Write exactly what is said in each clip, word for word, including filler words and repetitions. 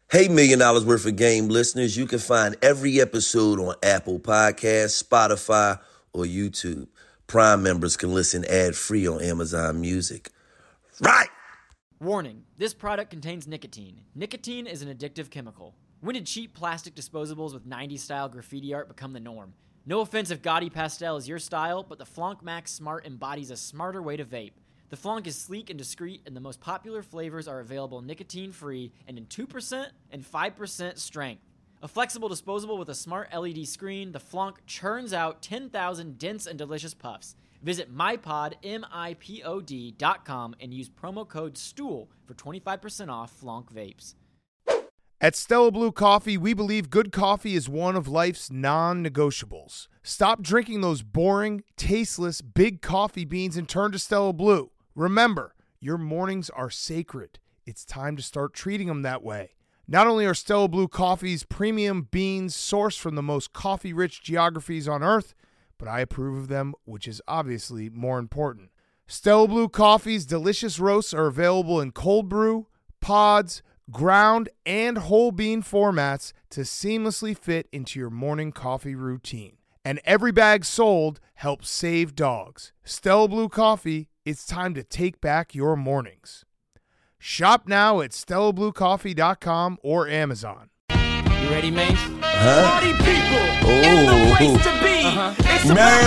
Hey, Million Dollars Worth of Game listeners, you can find every episode on Apple Podcasts, Spotify, or YouTube. Prime members can listen ad-free on Amazon Music. Right! Warning, this product contains nicotine. Nicotine is an addictive chemical. When did cheap plastic disposables with nineties-style graffiti art become the norm? No offense if gaudy pastel is your style, but the Flonk Max Smart embodies a smarter way to vape. The Flonk is sleek and discreet, and the most popular flavors are available nicotine-free and in two percent and five percent strength. A flexible disposable with a smart L E D screen, the Flonk churns out ten thousand dense and delicious puffs. Visit MyPod, M I P O D dot com and use promo code STOOL for twenty-five percent off Flonk vapes. At Stella Blue Coffee, we believe good coffee is one of life's non-negotiables. Stop drinking those boring, tasteless, big coffee beans and turn to Stella Blue. Remember, your mornings are sacred. It's time to start treating them that way. Not only are Stella Blue Coffee's premium beans sourced from the most coffee-rich geographies on Earth, but I approve of them, which is obviously more important. Stella Blue Coffee's delicious roasts are available in cold brew, pods, ground, and whole bean formats to seamlessly fit into your morning coffee routine. And every bag sold helps save dogs. Stella Blue Coffee, it's time to take back your mornings. Shop now at stella blue coffee dot com or Amazon. You ready, Mace? Huh? Party people Oh. in the place to be. Uh-huh. It's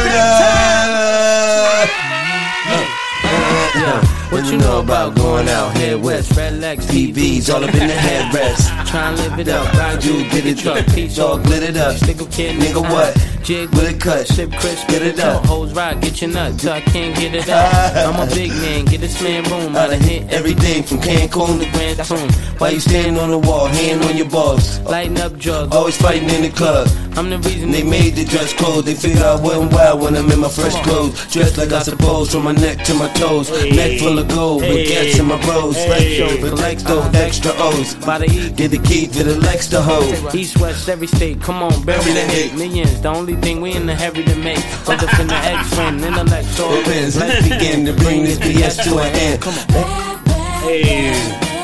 Murder! Yeah. What you know about going out here west? Red legs, T Vs, all up in the headrest. Try and live it up, ride you, get it truck, piece all glittered up. Stick a kid, nigga, what? Jig with a cut, sip crisp, get it up. Hoes ride, get your nut, till I can't get it up. I'm a big man, get this man room. I done hit everything from Cancun to Grand Tune. Why you standing on the wall, hand on your balls? Lighting up drugs, always fighting in the club. I'm the reason they made the dress code. They figure I wasn't wild when I'm in my fresh clothes. Dressed like I suppose, from my neck to my toes. Neck full of gold, with gas in my rose. Right shows, collect those extra O's. By the E, get the key to the Lex to hold. East, west, every state, come on, bury the hate. Millions, the only thing we in the heavy to make. Other than the X-Frame, intellect, so let's begin to bring this B S to an end. Come on. Hey.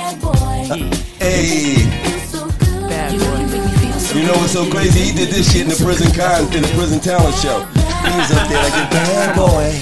Hey. Bad boy. You know what's so crazy? He did this shit in the prison con, in the prison talent show. He was up there like a bad boy.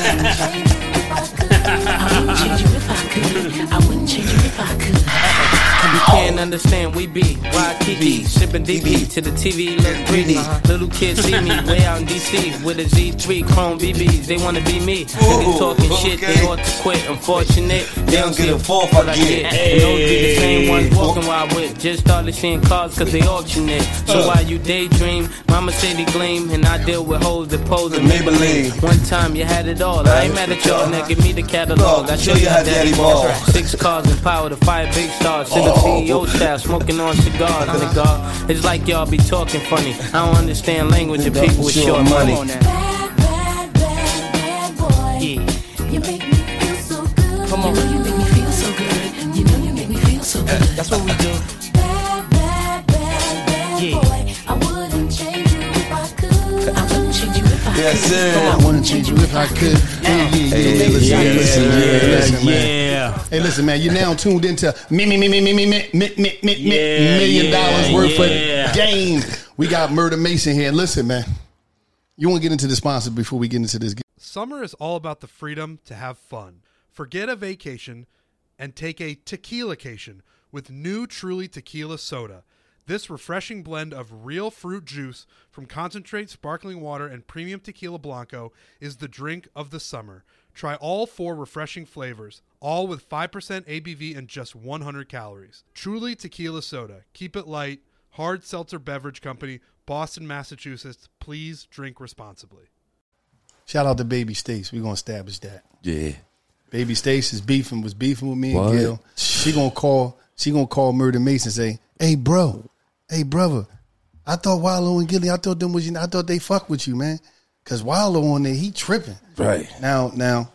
I wouldn't change you if I could. I wouldn't change you if I could. You can't understand, we be Wild Kiki, sipping D B to the T V, look greedy. Little kids see me way out in D C with a Z three Chrome B Bs. They wanna be me. Niggas talking shit, they ought to quit. Unfortunate, They don't get a fourth I get. And those be the same ones walking while I whip. Just started seeing cars cause they auction it. So while you daydream, mama say they gleam, and I deal with hoes that pose and Maybelline. One time you had it all. I ain't mad at y'all, now give me the catalog. I show you how daddy ball. Six cars and power to fire big stars. To the C E O style, smoking on cigars. Nigga, it's like y'all be talking funny. I don't understand language of people with short money. Bad, bad, bad, bad boy. Yeah. You make me feel so good. Come on. You know you make me feel so good. You know you make me feel so good. That's what we do. Bad, bad, bad, bad Yeah. boy. I wouldn't change you if I could. I wouldn't change you if I could. Yes, sir. I wouldn't change you if I could. Hey, yeah, yeah, Hey, hey, listen, yeah, hey, listen, yeah, man, listen, man. Yeah. Hey, listen, man. You're now tuned into me, me, me, me, me, me, me, me, me, me, Yeah, million yeah, dollars worth yeah. of game. We got Murder Mason here. Listen, man. You want to get into the sponsor before we get into this? Summer is all about the freedom to have fun. Forget a vacation and take a tequila-cation with new Truly Tequila Soda. This refreshing blend of real fruit juice from concentrate sparkling water and premium tequila blanco is the drink of the summer. Try all four refreshing flavors, all with five percent A B V and just one hundred calories. Truly Tequila Soda. Keep it light. Hard Seltzer Beverage Company, Boston, Massachusetts. Please drink responsibly. Shout out to Baby Stace. We're going to establish that. Yeah. Baby Stace is beefing, was beefing with me and What? Gil. She going to call, she going to call Murder Mason and say, hey, bro, hey, brother, I thought Wallow and Gilly, I thought them was, I thought they fuck with you, man. Because Wallow on there, he tripping. Right. Now, now,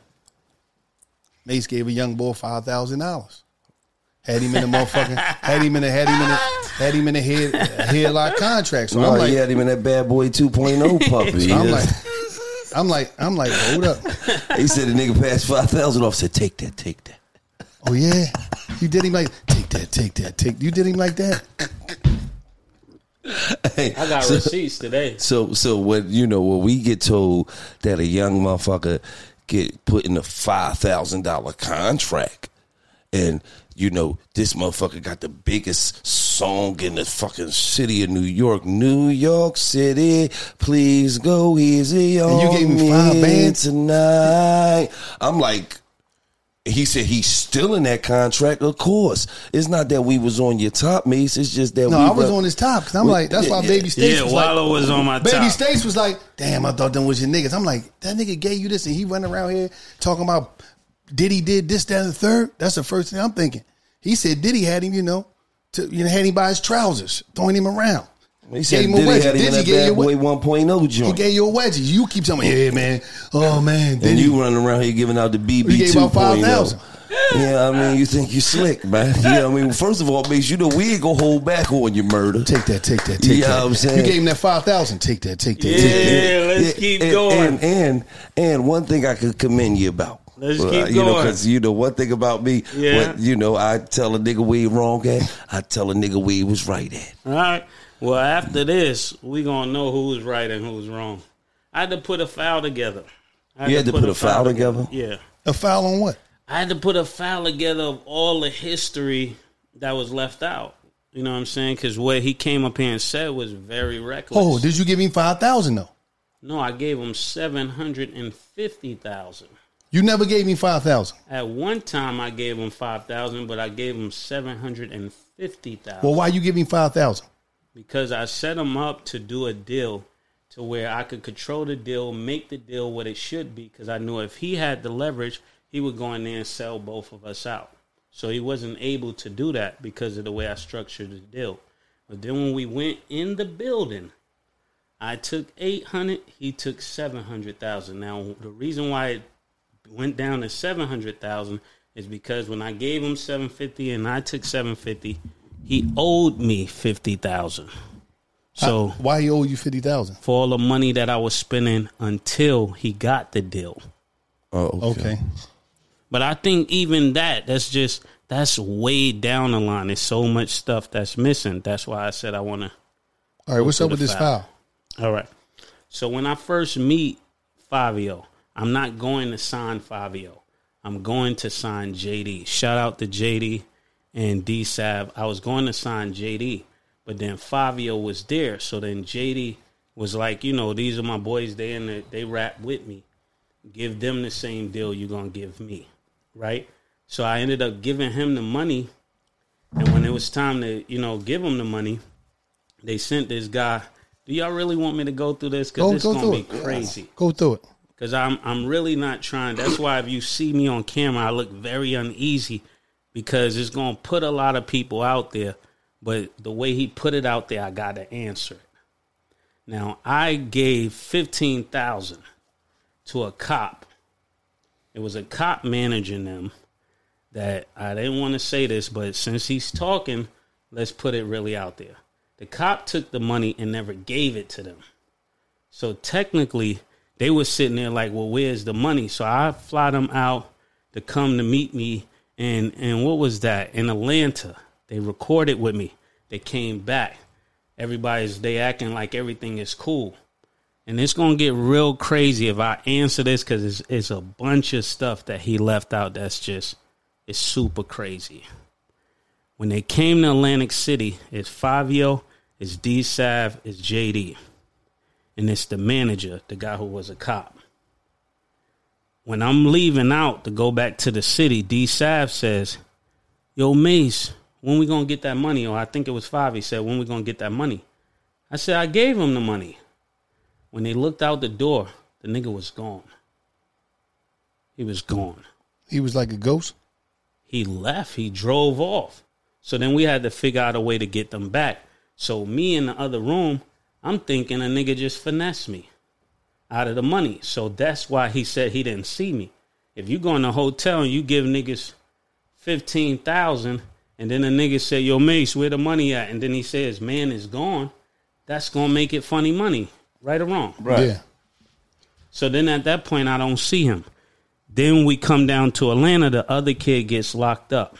Mace gave a young boy five thousand dollars. Had him in a motherfucking, had him in a, had him in a, had him in a head, a headlock contract. So No, I'm like, he had him in that bad boy two point oh puppy. so I'm like, I'm like, I'm like, hold up. He said the nigga passed five thousand off. Said, take that, take that. Oh yeah, you did him like take that, take that, take. You did him like that. Hey, I got so, receipts today. So, so when you know when we get told that a young motherfucker get put in a five thousand dollar contract, and you know this motherfucker got the biggest song in the fucking city of New York, New York City, please go easy on And you gave me five me bands tonight. I'm like. He said he's still in that contract. Of course, it's not that we was on your top, Mace. It's just that No, we I was were- on his top because I'm we- like, that's yeah, why yeah. Baby Stace Yeah, was Wallow like, was on my Baby top. Stace was like, damn, I thought them was your niggas. I'm like, that nigga gave you this, and he running around here talking about Diddy did this, that, and the third. That's the first thing I'm thinking. He said Diddy had him, you know, to you know, had him by his trousers, throwing him around. He said Gave him a Diddy wedgie. had him in Diddy that gave bad you a boy wedgie. one point oh He joint. gave you a wedgie. You keep telling me, yeah, man. Oh man, And Diddy. you running around here giving out the B He B gave two out five point thousand. oh. Yeah, I mean, you think you slick, man. Yeah, I mean, first of all, Mace, you know we ain't gonna hold back on your murder. Take that, take that, take You know that. what I'm saying? You gave him that five thousand. Take that, take that, Yeah, take that. let's keep and, going. And, and and one thing I could commend you about. Let's Uh, keep you know, going. because you know one thing about me. Yeah. What, you know, I tell a nigga where he wrong at. I tell a nigga where he was right at. All right. Well, after this, we gonna know who was right and who was wrong. I had to put a file together. I You had to put a file together? Yeah. A foul on what? I had to put a file together of all the history that was left out. You know what I'm saying? Because what he came up here and said was very reckless. Oh, did you give him five thousand though? No, I gave him seven hundred and fifty thousand. You never gave me five thousand. At one time, I gave him five thousand, but I gave him seven hundred and fifty thousand. Well, why you give him five thousand? Because I set him up to do a deal to where I could control the deal, make the deal what it should be. Because I knew if he had the leverage, he would go in there and sell both of us out. So he wasn't able to do that because of the way I structured the deal. But then when we went in the building, I took eight hundred, he took seven hundred thousand. Now the reason why it went down to seven hundred thousand is because when I gave him seven fifty and I took seven fifty, he owed me fifty thousand. So How- why he owe you fifty thousand? for all the money that I was spending until he got the deal. Oh, Okay. But I think even that, that's just, that's way down the line. There's so much stuff that's missing. That's why I said I want to. All right. What's to up the with this foul. foul? All right. So when I first meet Fabio, I'm not going to sign Fabio. I'm going to sign J D. Shout out to J D and D-Sav. I was going to sign J D, but then Fabio was there. So then J D was like, you know, these are my boys. They in the, they rap with me. Give them the same deal you're going to give me. Right? So I ended up giving him the money. And when it was time to, you know, give him the money, they sent this guy. Do y'all really want me to go through this? Because Go, this go is through going to it. be crazy. Go through it. Because I'm, I'm really not trying. That's why if you see me on camera, I look very uneasy because it's going to put a lot of people out there. But the way he put it out there, I got to answer it. Now, I gave fifteen thousand dollars to a cop. It was a cop managing them that I didn't want to say this, but since he's talking, let's put it really out there. The cop took the money and never gave it to them. So technically, they were sitting there like, well, where's the money? So I fly them out to come to meet me. And, and what was that? In Atlanta. They recorded with me. They came back. Everybody's, they acting like everything is cool. And it's going to get real crazy if I answer this because it's, it's a bunch of stuff that he left out that's just, it's super crazy. When they came to Atlantic City, it's Fabio, it's D-Sav, it's J D. And it's the manager, the guy who was a cop. When I'm leaving out to go back to the city, D-Sav says, yo, Mace, when we going to get that money? Or I think it was Five. He said, when we going to get that money? I said, I gave him the money. When they looked out the door, the nigga was gone. He was gone. He was like a ghost. He left. He drove off. So then we had to figure out a way to get them back. So me in the other room, I'm thinking a nigga just finessed me out of the money. So that's why he said he didn't see me. If you go in a hotel and you give niggas fifteen thousand and then a nigga say, yo, Mace, where the money at? And then he says, man is gone. That's going to make it funny money. Right or wrong? Right. Yeah. So then at that point, I don't see him. Then we come down to Atlanta, the other kid gets locked up.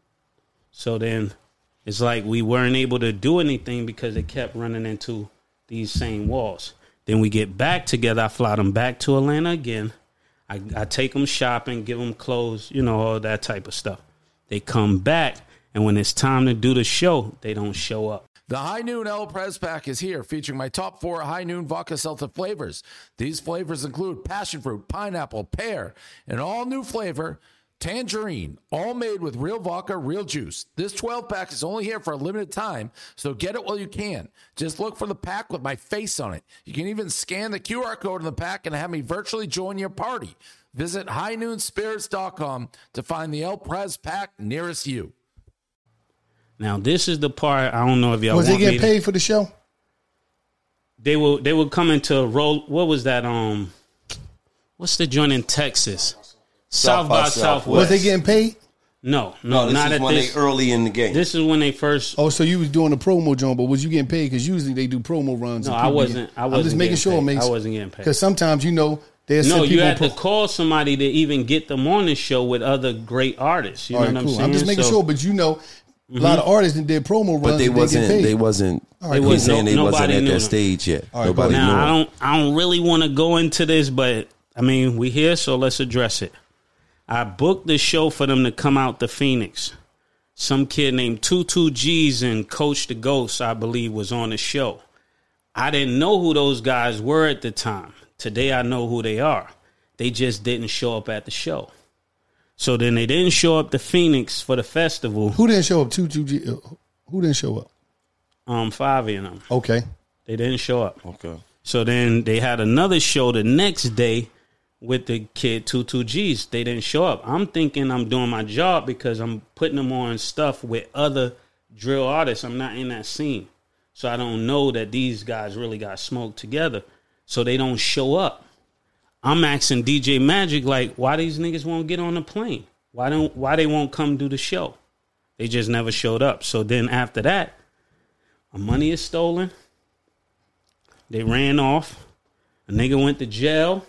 So then it's like we weren't able to do anything because it kept running into these same walls. Then we get back together. I fly them back to Atlanta again. I, I take them shopping, give them clothes, you know, all that type of stuff. They come back, and when it's time to do the show, they don't show up. The High Noon El Prez Pack is here, featuring my top four High Noon Vodka Seltzer flavors. These flavors include passion fruit, pineapple, pear, and all new flavor, tangerine, all made with real vodka, real juice. This twelve-pack is only here for a limited time, so get it while you can. Just look for the pack with my face on it. You can even scan the Q R code in the pack and have me virtually join your party. Visit high noon spirits dot com to find the El Prez Pack nearest you. Now, this is the part, I don't know if y'all Was want they me getting to- paid for the show? They will they will come into roll. What was that? Um, what's the joint in Texas? South, by Southwest. Was they getting paid? No, No, no, this not is at when this. they early in the game. This is when they first. Oh, so you was doing a promo, John, but was you getting paid? Because usually they do promo runs. No, and I people wasn't. get- I I'm wasn't just making getting sure, paid. makes, I wasn't getting paid. Because sometimes, you know, there's No, some you people. had pro- to call somebody to even get them on the show with other great artists. You All know right, what cool. I'm saying? I'm just making So- sure, but you know, a lot of artists that did promo runs, but they and they wasn't. get paid. They wasn't. All right, He's cool. saying they No- wasn't nobody at knew that them. stage yet. All right, Nobody cool. knew. Now I him. don't. I don't really want to go into this, but I mean, we here, so let's address it. I booked the show for them to come out to Phoenix. Some kid named two two G's and Coach the Ghost, I believe, was on the show. I didn't know who those guys were at the time. Today I know who they are. They just didn't show up at the show. So then they didn't show up to Phoenix for the festival. Who didn't show up? Two, two, G, uh, who didn't show up? Um, Favi and them. Okay. They didn't show up. Okay. So then they had another show the next day with the kid two two G's. They didn't show up. I'm thinking I'm doing my job because I'm putting them on stuff with other drill artists. I'm not in that scene. So I don't know that these guys really got smoked together. So they don't show up. I'm asking D J Magic, like, why these niggas won't get on the plane? Why don't why they won't come do the show? They just never showed up. So then after that, my money is stolen. They ran off. A nigga went to jail.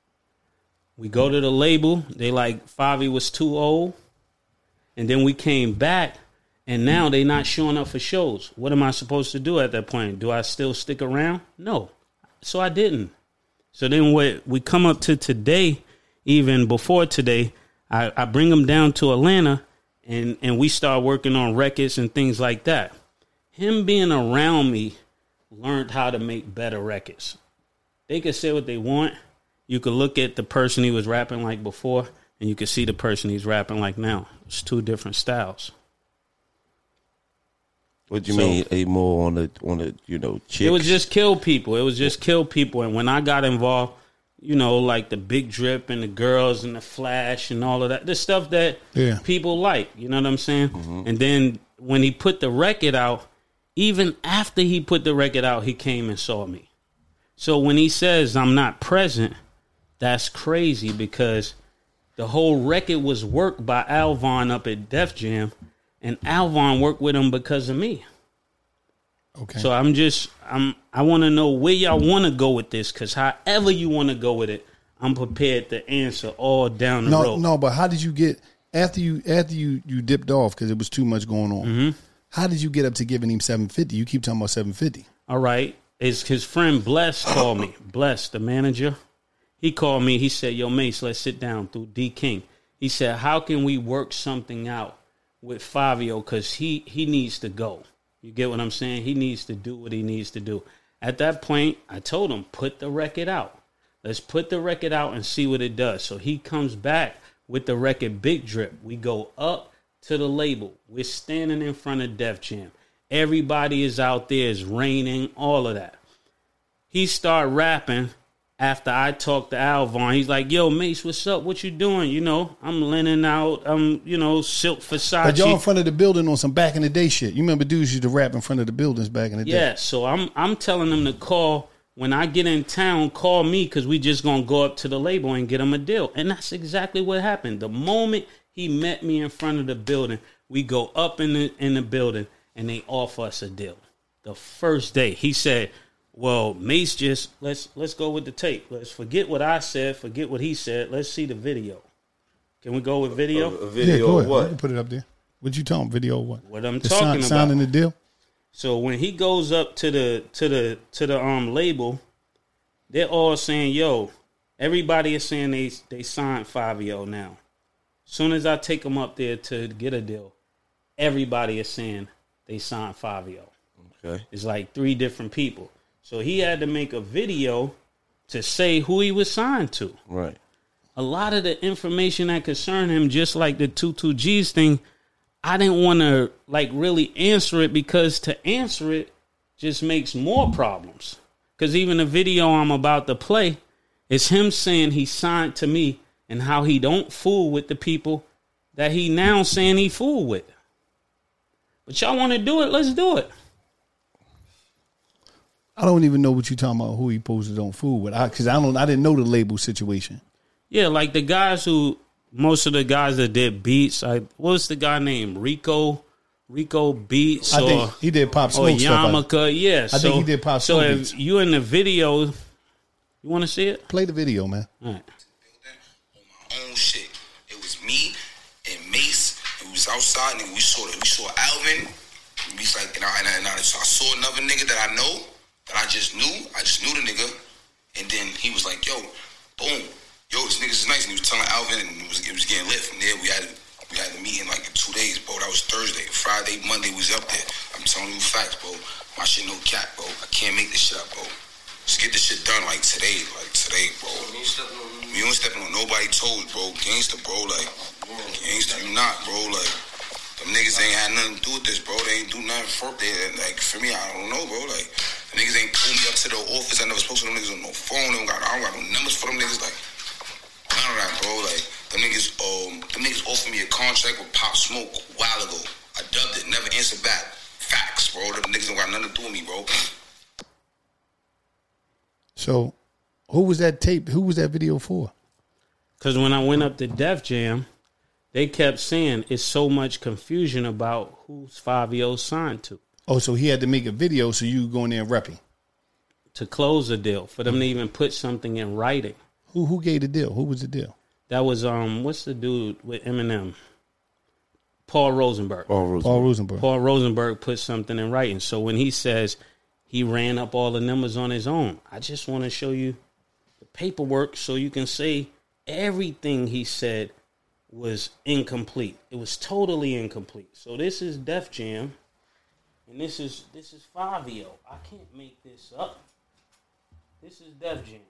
We go to the label. They like, Favi was too old. And then we came back, and now they not showing up for shows. What am I supposed to do at that point? Do I still stick around? No. So I didn't. So then what we come up to today, even before today, I, I bring them down to Atlanta, and, and we start working on records and things like that. Him being around me learned how to make better records. They could say what they want. You could look at the person he was rapping like before, and you could see the person he's rapping like now. It's two different styles. What do you So- mean? A more on the on the you know chicks? It was just kill people. It was just kill people. And when I got involved, you know, like the Big Drip and the girls and the Flash and all of that, the stuff that Yeah. people like, you know what I'm saying? And then when he put the record out, even after he put the record out, he came and saw me. So when he says I'm not present, that's crazy because the whole record was worked by Alvon up at Def Jam, and Alvon worked with him because of me. Okay. So I'm just I'm I want to know where y'all want to go with this, because however you want to go with it, I'm prepared to answer all down the no, road. no, but how did you get after you after you you dipped off because it was too much going on? Mm-hmm. How did you get up to giving him seven fifty? You keep talking about seven fifty. All right. Is his friend Bless called me. Bless, the manager. He called me. He said, yo, Mace, let's sit down through D King. He said, how can we work something out with Fabio? Because he, he needs to go. You get what I'm saying? He needs to do what he needs to do. At that point, I told him, put the record out. Let's put the record out and see what it does. So he comes back with the record Big Drip. We go up to the label. We're standing in front of Def Jam. Everybody is out there. It's raining, all of that. He start rapping after I talked to Alvon. He's like, yo, Mace, what's up? What you doing? You know, I'm lending out, I'm, you know, Silk Versace. But y'all in front of the building on some back in the day shit. You remember dudes used to rap in front of the buildings back in the day. Yeah, so I'm I'm telling them to call. When I get in town, call me because we just going to go up to the label and get him a deal. And that's exactly what happened. The moment he met me in front of the building, we go up in the in the building and they offer us a deal. The first day, he said, well, Mace just, let's let's go with the tape. Let's forget what I said, forget what he said. Let's see the video. Can we go with video? A, a Yeah, video go of ahead. You what? can put it up there. What you talking? Video of what? What I'm The talking sign, about. signing the deal. So when he goes up to the to the to the um label, they're all saying, "Yo," everybody is saying they they signed Fabio now. Soon as I take them up there to get a deal, everybody is saying they signed Fabio. Okay. It's like three different people. So he had to make a video to say who he was signed to. Right. A lot of the information that concerned him, just like the two two G's thing, I didn't want to like really answer it because to answer it just makes more problems. Because even the video I'm about to play is him saying he signed to me and how he don't fool with the people that he now saying he fool with. But y'all want to do it? Let's do it. I don't even know what you talking about. Who he posted on food with? Because I, I don't. I didn't know the label situation. Yeah, like the guys who, most of the guys that did beats, I what was the guy named? Rico, Rico Beats, I or, think he did Pop or Smoke stuff. like- Yamaka. Yeah, I so, think he did Pop So Smoke if beats. you in the video, you want to see it? Play the video, man. All right. Own shit. It was me and Mace. And we was outside, nigga. We saw we saw Alvin. And we was like, and I, and I, and I, so I saw another nigga that I know, that I just knew. I just knew the nigga. And then he was like, yo, boom, yo, this nigga's nice. And he was telling Alvin, and it was it was getting lit. From there, we had we had the meeting like in two days, bro. That was Thursday. Friday, Monday, we was up there. I'm telling you facts, bro. My shit no cap, bro. I can't make this shit up, bro. Let's get this shit done like today, like today, bro. You ain't stepping on nobody toes, bro. Gangsta, bro. Like, gangsta, you not, bro. Like, them niggas ain't had nothing to do with this, bro. They ain't do nothing for they. Like, for me, I don't know, bro. Like, the niggas ain't pulled me up to the office. I never spoke to them niggas on no phone. They don't got, I don't got no numbers for them niggas. Like, none of that, bro. Like, them niggas, um, them niggas offered me a contract with Pop Smoke a while ago. I dubbed it, never answered back. Facts, bro. Them niggas don't got nothing to do with me, bro. So, who was that tape? Who was that video for? Because when I went up to Def Jam, they kept saying it's so much confusion about who's Fabio signed to. Oh, so he had to make a video so you go in there and rep him. To close a deal, for them to even put something in writing. Who who gave the deal? Who was the deal? That was, um, what's the dude with Eminem? Paul Rosenberg. Paul Rosenberg. Paul Rosenberg. Paul Rosenberg put something in writing. So when he says he ran up all the numbers on his own, I just want to show you the paperwork so you can say everything he said was incomplete. It was totally incomplete. So this is Def Jam, and this is this is Fabio. I can't make this up. This is Def Jam.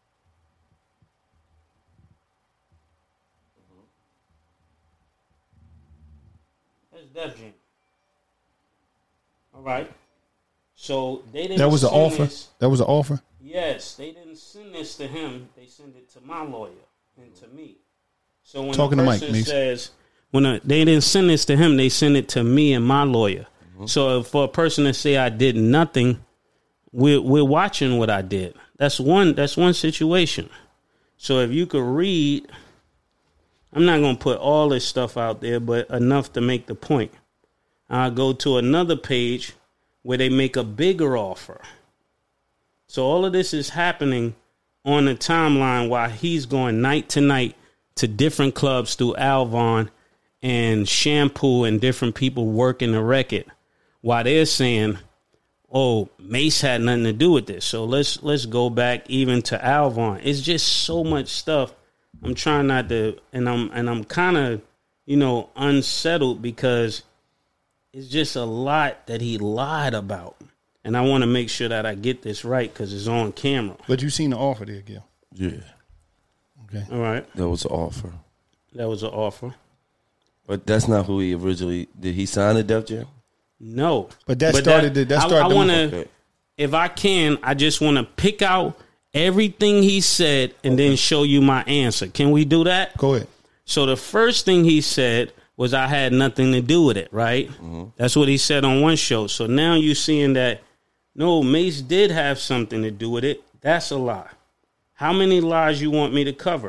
That's Def Jam. All right. So they didn't. That was an send offer. this- That was an offer. Yes, they didn't send this to him. They sent it to my lawyer and to me. So when Talking a to Mike, person Mace. says when a, they didn't send this to him, they sent it to me and my lawyer. So if for a person to say I did nothing, we're we're watching what I did. That's one. That's one situation. So if you could read, I'm not gonna put all this stuff out there, but enough to make the point. I'll go to another page where they make a bigger offer. So all of this is happening on the timeline while he's going night to night to different clubs through Alvon and Shampoo and different people working the record while they're saying, oh, Mace had nothing to do with this. So let's let's go back even to Alvon. It's just so much stuff. I'm trying not to, and I'm and I'm kind of, you know, unsettled because it's just a lot that he lied about. And I want to make sure that I get this right because it's on camera. But you seen the offer there, Gil. Yeah. Okay. All right. That was an offer. That was an offer. But that's not who he originally did. He sign to Def Jam? No. But that started the- that started I, the I want move. to, Okay. if I can, I just want to pick out everything he said and then show you my answer. Can we do that? Go ahead. So the first thing he said was I had nothing to do with it, right? Mm-hmm. That's what he said on one show. So now you're seeing that, no, Mace did have something to do with it. That's a lie. How many lies you want me to cover?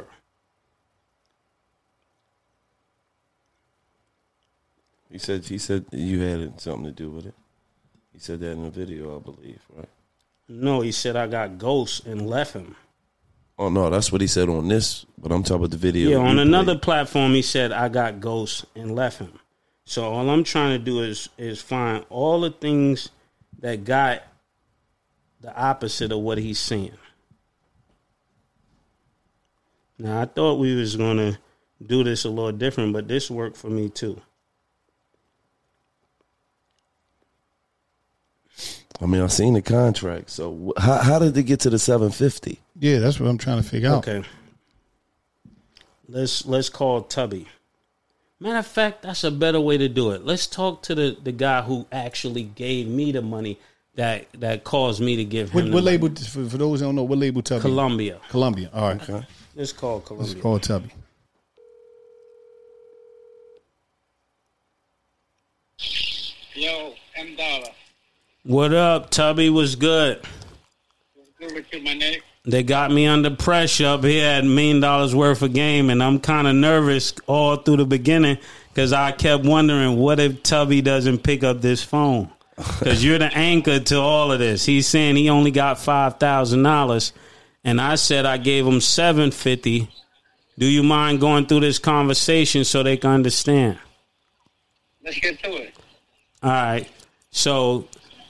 He said he said you had something to do with it. He said that in the video, I believe, right? No, he said I got ghosts and left him. Oh no, that's what he said on this. But I'm talking about the video. Yeah, on you another played. platform, he said I got ghosts and left him. So all I'm trying to do is is find all the things that got the opposite of what he's saying. Now I thought we was gonna do this a little different, but this worked for me too. I mean, I seen the contract. So wh- how how did they get to the seven fifty? Yeah, that's what I'm trying to figure out. Okay. Let's let's call Tubby. Matter of fact, that's a better way to do it. Let's talk to the, the guy who actually gave me the money that that caused me to give him What, the what money. label, for, for those who don't know, what label Tubby? Columbia. Columbia. All right. Okay. Let's call Columbia. Let's call Tubby. Yo, M Dollar. What up, Tubby? Was good? What's good with you, my nigga? They got me under pressure up here at million dollars worth of game, and I'm kind of nervous all through the beginning because I kept wondering, what if Tubby doesn't pick up this phone? Because you're the anchor to all of this. He's saying he only got five thousand dollars, and I said I gave him seven fifty. Do you mind going through this conversation so they can understand? Let's get to it. All right. So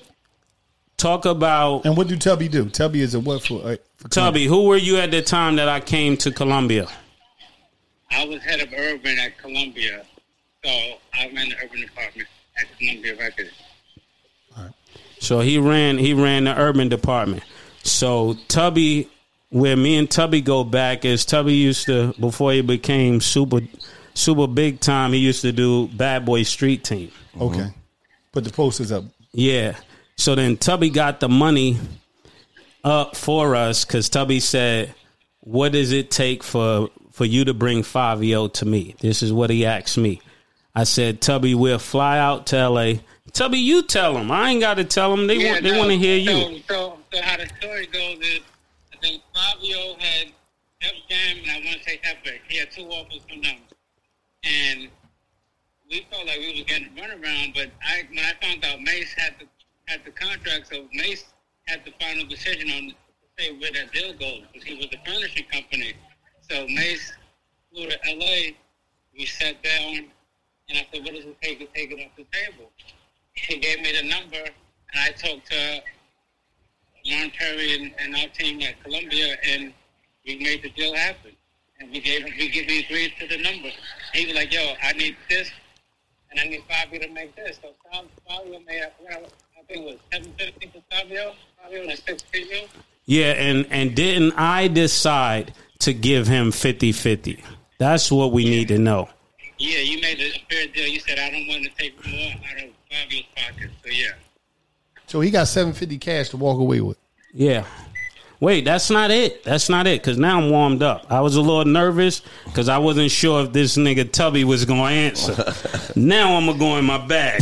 talk about... And what do Tubby do? Tubby is a what for? Uh, for Tubby, who were you at the time that I came to Columbia? I was head of urban at Columbia, so I ran the urban department at Columbia Records. So he ran he ran the urban department. So Tubby, where me and Tubby go back is Tubby used to, before he became super super big time, he used to do Bad Boy Street Team. Okay. Put the posters up. Yeah. So then Tubby got the money up for us because Tubby said, what does it take for, for you to bring Fabio to me? This is what he asked me. I said, Tubby, we'll fly out to L A. Tubby, you tell them. I ain't got to tell them. They Yeah, want they no, want to hear so, you. So, so how the story goes is, I think Fabio had F Jam and I want to say Epic. He had two offers from them. And we felt like we was getting a runaround, but I when I found out Mace had the had the contract, so Mace had the final decision on to say where that deal goes, because he was the furnishing company. So Mace flew to L A. We sat down, and I said, "What does it take to take it off the table?" He gave me the number, and I talked to Ron Perry and, and our team at Columbia, and we made the deal happen. And we gave him, we gave me agreed to the number. He was like, "Yo, I need this, and I need Fabio to make this." So Fabio made, I think it was seven fifty for Fabio. Fabio was six fifty. Yeah, and, and didn't I decide to give him fifty-fifty? That's what we need to know. Yeah, you made a fair deal. You said, "I don't want to take more out of Fabio's pocket." So yeah. So he got seven fifty cash to walk away with. Yeah. Wait, that's not it. That's not it, because now I'm warmed up. I was a little nervous because I wasn't sure if this nigga Tubby was going to answer. Now I'm going to go in my bag.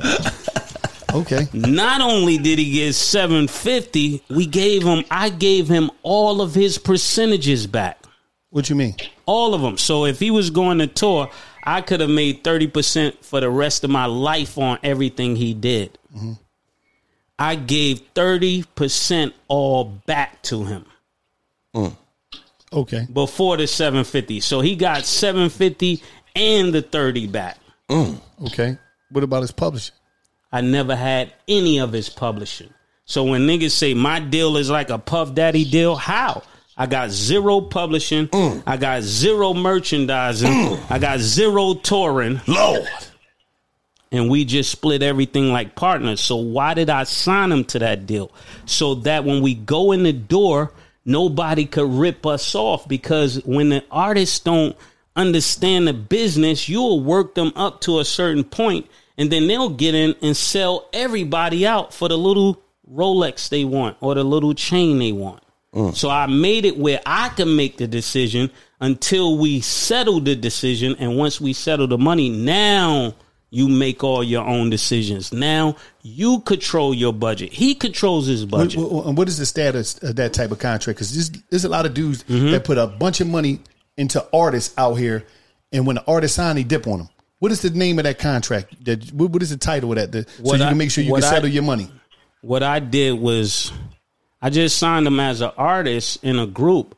Okay. Not only did he get seven fifty, we gave him, I gave him all of his percentages back. What you mean? All of them. So if he was going to tour, I could have made thirty percent for the rest of my life on everything he did. Mm-hmm. I gave thirty percent all back to him. Mm. Okay. Before the seven fifty. So he got seven fifty and the thirty back. Mm. Okay. What about his publishing? I never had any of his publishing. So when niggas say my deal is like a Puff Daddy deal, how? I got zero publishing. Mm. I got zero merchandising. Mm. I got zero touring. Lord. And we just split everything like partners. So why did I sign him to that deal? So that when we go in the door, nobody could rip us off. Because when the artists don't understand the business, you'll work them up to a certain point, and then they'll get in and sell everybody out for the little Rolex they want or the little chain they want. Mm. So I made it where I can make the decision until we settle the decision. And once we settle the money, now you make all your own decisions. Now you control your budget. He controls his budget. What, what, what is the status of that type of contract? Because there's, there's a lot of dudes Mm-hmm. that put a bunch of money into artists out here, and when the artist sign, they dip on them. What is the name of that contract? That what, what is the title of that? The, so What you I- can make sure you what can settle I- your money. What I did was I just signed him as an artist in a group,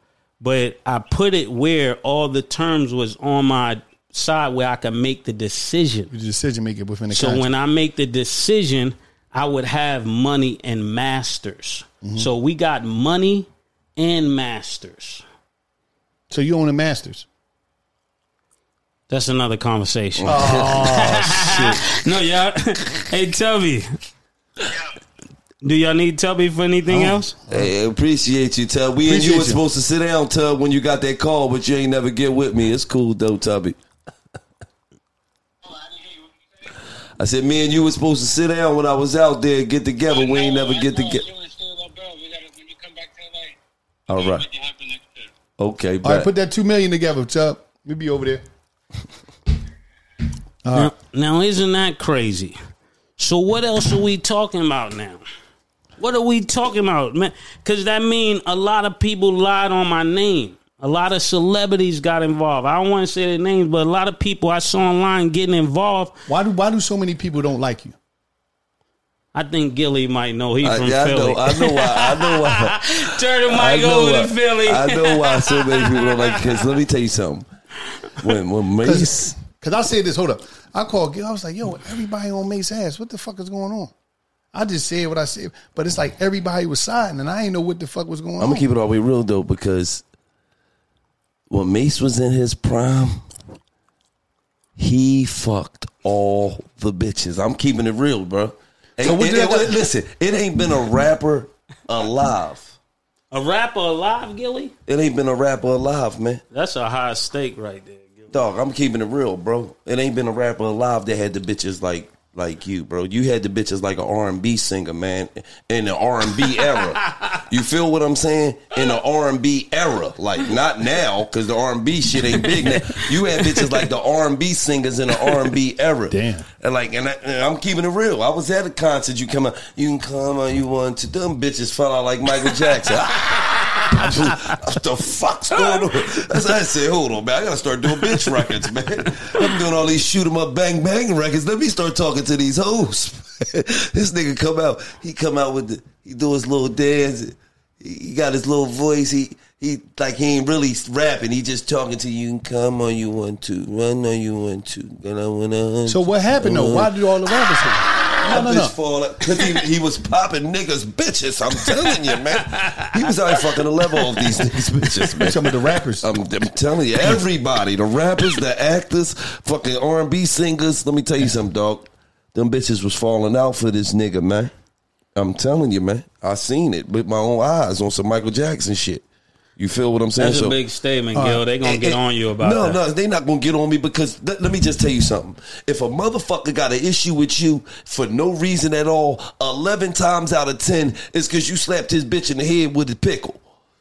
but I put it where all the terms was on my side where I could make the decision. The decision maker within the So contract. when I make the decision, I would have money and masters. Mm-hmm. So we got money and masters. So you own the masters? That's another conversation. Oh, shit. No, y'all. Hey, Tubby. Do y'all need Tubby for anything Oh. else? Hey, appreciate you, Tub. We and Appreciate you were you. supposed to sit down, Tub, when you got that call, but you ain't never get with me. It's cool, though, Tubby. I said, me and you were supposed to sit down when I was out there and get together. We ain't never get together. All right. Okay, All right, bet. put that two million together, Chubb. We'll be over there. Now, now, isn't that crazy? So what else are we talking about now? What are we talking about, man? Because that mean a lot of people lied on my name. A lot of celebrities got involved. I don't want to say their names, but a lot of people I saw online getting involved. Why do why do so many people don't like you? I think Gilly might know. He I, from yeah, I Philly. know. I know why. I know why. Turn the I mic know over why. to Philly. I know why so many people don't like. Because let me tell you something. When when Mace, Because I said this, hold up. I called Gil. I was like, yo, everybody on Mace ass. What the fuck is going on? I just said what I said. But it's like everybody was siding, and I ain't know what the fuck was going I'm on. gonna keep it all the way real though, because when Mace was in his prime, he fucked all the bitches. I'm keeping it real, bro. And, So what and- did and- I- listen, it ain't been a rapper alive. A rapper alive, Gilly? It ain't been a rapper alive, man. That's a high stake right there. Gilly. Dog, I'm keeping it real, bro. It ain't been a rapper alive that had the bitches like like you, bro. You had the bitches like an R and B singer, man, in the R and B era. You feel what I'm saying? In the R and B era, like not now, because the R and B shit ain't big now. You had bitches like the R and B singers in the R and B era. Damn. And like, and, I, and I'm keeping it real. I was at a concert. You come out, you can come on, you want to. Them bitches fell out like Michael Jackson. What the fuck's going on? That's how I said, hold on, man. I gotta start doing bitch records, man. I'm doing all these shoot 'em up, bang bang records. Let me start talking to these hoes. This nigga come out, he come out with the, he do his little dance. He got his little voice. He he like he ain't really rapping. He just talking to you. Come on, you want to run on you want to. Gonna wanna. So what happened though? Why did all the rappers hit? No, no, no. Because he, he was popping niggas' bitches. I'm telling you, man. He was out here fucking the level of these niggas' bitches, man. Some of the rappers. I'm, I'm telling you, everybody, the rappers, the actors, fucking R and B singers. Let me tell you something, dog. Them bitches was falling out for this nigga, man. I'm telling you, man. I seen it with my own eyes on some Michael Jackson shit. You feel what I'm saying? That's So- a big statement, Gil. Uh, They gonna and- get and- on you about no, that. No, they not gonna get on me because th- let me just tell you something. If a motherfucker got an issue with you for no reason at all, eleven times out of ten, it's because you slapped his bitch in the head with a pickle.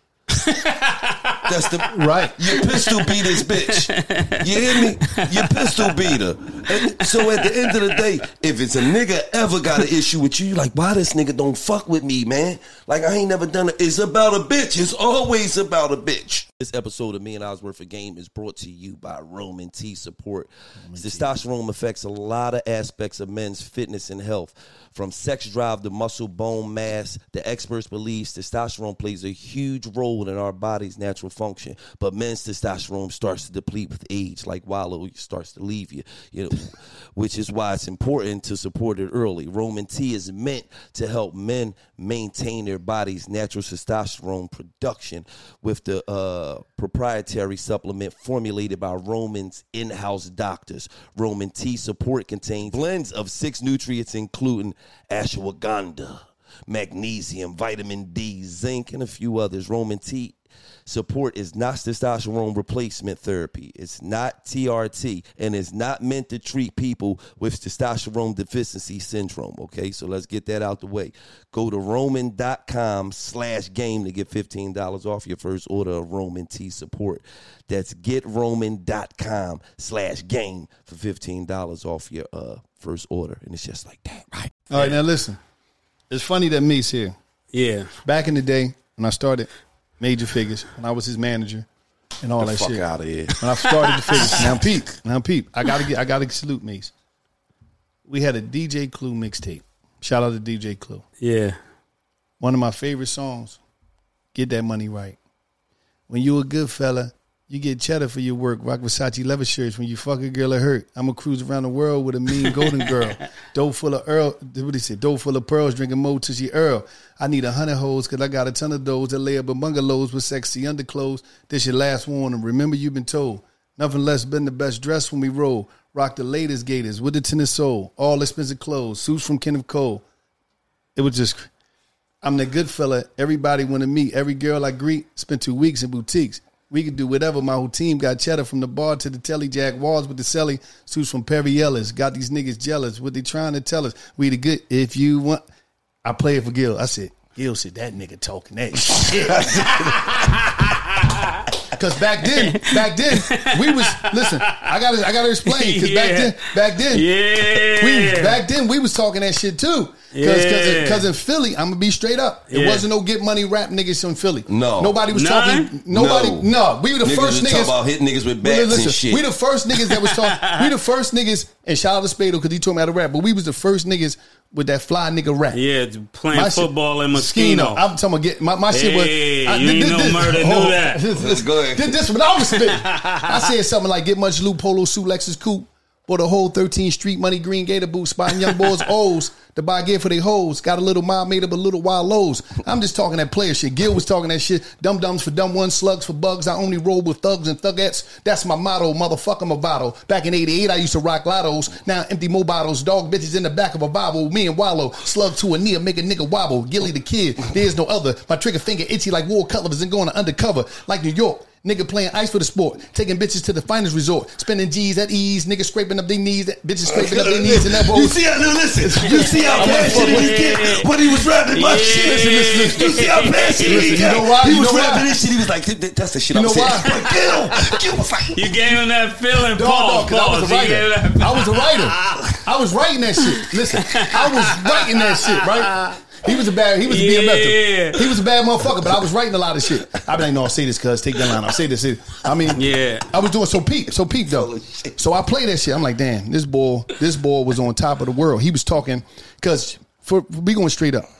That's the right. You pistol beat his bitch. You hear me? You pistol beat her. And so at the end of the day, if it's a nigga ever got an issue with you, you like, why this nigga don't fuck with me, man? Like I ain't never done it. It's about a bitch. It's always about a bitch. This episode of Me and Osworth of Game is brought to you by Roman T Support. Testosterone affects a lot of aspects of men's fitness and health. From sex drive to muscle bone mass, the experts believe testosterone plays a huge role in our body's natural function. But men's testosterone starts to deplete with age, like Wallow starts to leave you, you know, which is why it's important to support it early. Roman T is meant to help men maintain their body's natural testosterone production with the uh, proprietary supplement formulated by Roman's in-house doctors. Roman T Support contains blends of six nutrients, including ashwagandha, magnesium, vitamin D, zinc, and a few others. Roman T Support is not testosterone replacement therapy. It's not T R T, and it's not meant to treat people with testosterone deficiency syndrome, okay? So let's get that out the way. Go to roman.com slash game to get fifteen dollars off your first order of Roman T Support. That's getroman.com slash game for fifteen dollars off your uh, first order. And it's just like that, right? All right, now listen. It's funny that Mace here. Yeah. Back in the day when I started Major Figures, when I was his manager and all The that fuck shit. outta here. When I started the Figures. Now peep. Now peep. I gotta get I gotta salute Mace. We had a D J Clue mixtape. Shout out to D J Clue. Yeah. One of my favorite songs, Get That Money Right. when you a good fella, you get cheddar for your work. Rock Versace leather shirts. When you fuck a girl, it hurt. I'm going to cruise around the world with a mean golden girl. Dough full of Earl. What he said? Dough full of pearls, drinking more till she Earl. I need a hundred hoes because I got a ton of those that lay up in bungalows with sexy underclothes. This your last warning. Remember you've been told. Nothing less been the best dress when we roll. Rock the latest gators with the tennis sole. All expensive clothes. Suits from Kenneth Cole. It was just, I'm the good fella. Everybody want to meet. Every girl I greet. Spent two weeks in boutiques. We could do whatever. My whole team got cheddar from the bar to the telly. Jack Walls with the celly. Suits from Perry Ellis. Got these niggas jealous. What they trying to tell us? We the good. If you want. I play it for Gil. I said, Gil said, that nigga talking that shit. Because back then, back then, we was, listen, I gotta, I gotta explain. Because yeah. back then, back then, yeah. we, back then, we was talking that shit too. Because yeah. cause in Philly, I'm gonna be straight up. It yeah. wasn't no get money rap niggas in Philly. No, nobody was None? talking. Nobody, no. no. We were the niggas first niggas talk about hitting niggas with bats listen, and shit. We the first niggas that was talking. We the first niggas, and shout out to Spado because he told me how to rap. But we was the first niggas with that fly nigga rap. Yeah, playing my football shit, in Moschino. I'm talking about get my, my hey, shit was. I, you ain't no murder, oh, knew that. This, this, this, this, this when I was spitting. I said something like, "Get much Lou Polo suit, Lexus coupe." For the whole thirteenth Street money green gator boot, spotting young boys O's to buy gear for their hoes. Got a little mob made up a little wild lows. I'm just talking that player shit. Gil was talking that shit. Dum dums for dumb ones, slugs for bugs. I only roll with thugs and thugettes. That's my motto, motherfucker Movado. Back in eighty-eight, I used to rock lottos. Now empty mobiles, dog bitches in the back of a Bible. Me and Wallow, slug to a knee, make a nigga wobble. Gilly the kid, there's no other. My trigger finger itchy like War Cutlass and going undercover like New York. Nigga playing ice for the sport, taking bitches to the finest resort, spending G's at ease, niggas scraping up their knees, bitches scraping up their knees and elbows. You see how, no, listen, you see how passionate he get when he was rapping my yeah. shit. Listen, listen, listen. You see how passionate he get. You know why? He you was know rapping why? this shit. He was like, that's the shit you I'm know saying. Why? Like, Gil, Gil was like, you gave him that feeling, dog, Paul. dog, I was a writer. I was a writer. I was writing that shit. Listen, I was writing that shit, right? He was a bad, he was a yeah. B M F. He was a bad motherfucker, but I was writing a lot of shit. I be like, no, I'll say this, cuz, take that line. I'll say this. Say this. I mean, yeah. I was doing so peep, so peep though. So I play that shit. I'm like, damn, this boy, this boy was on top of the world. He was talking, cause for we going straight up.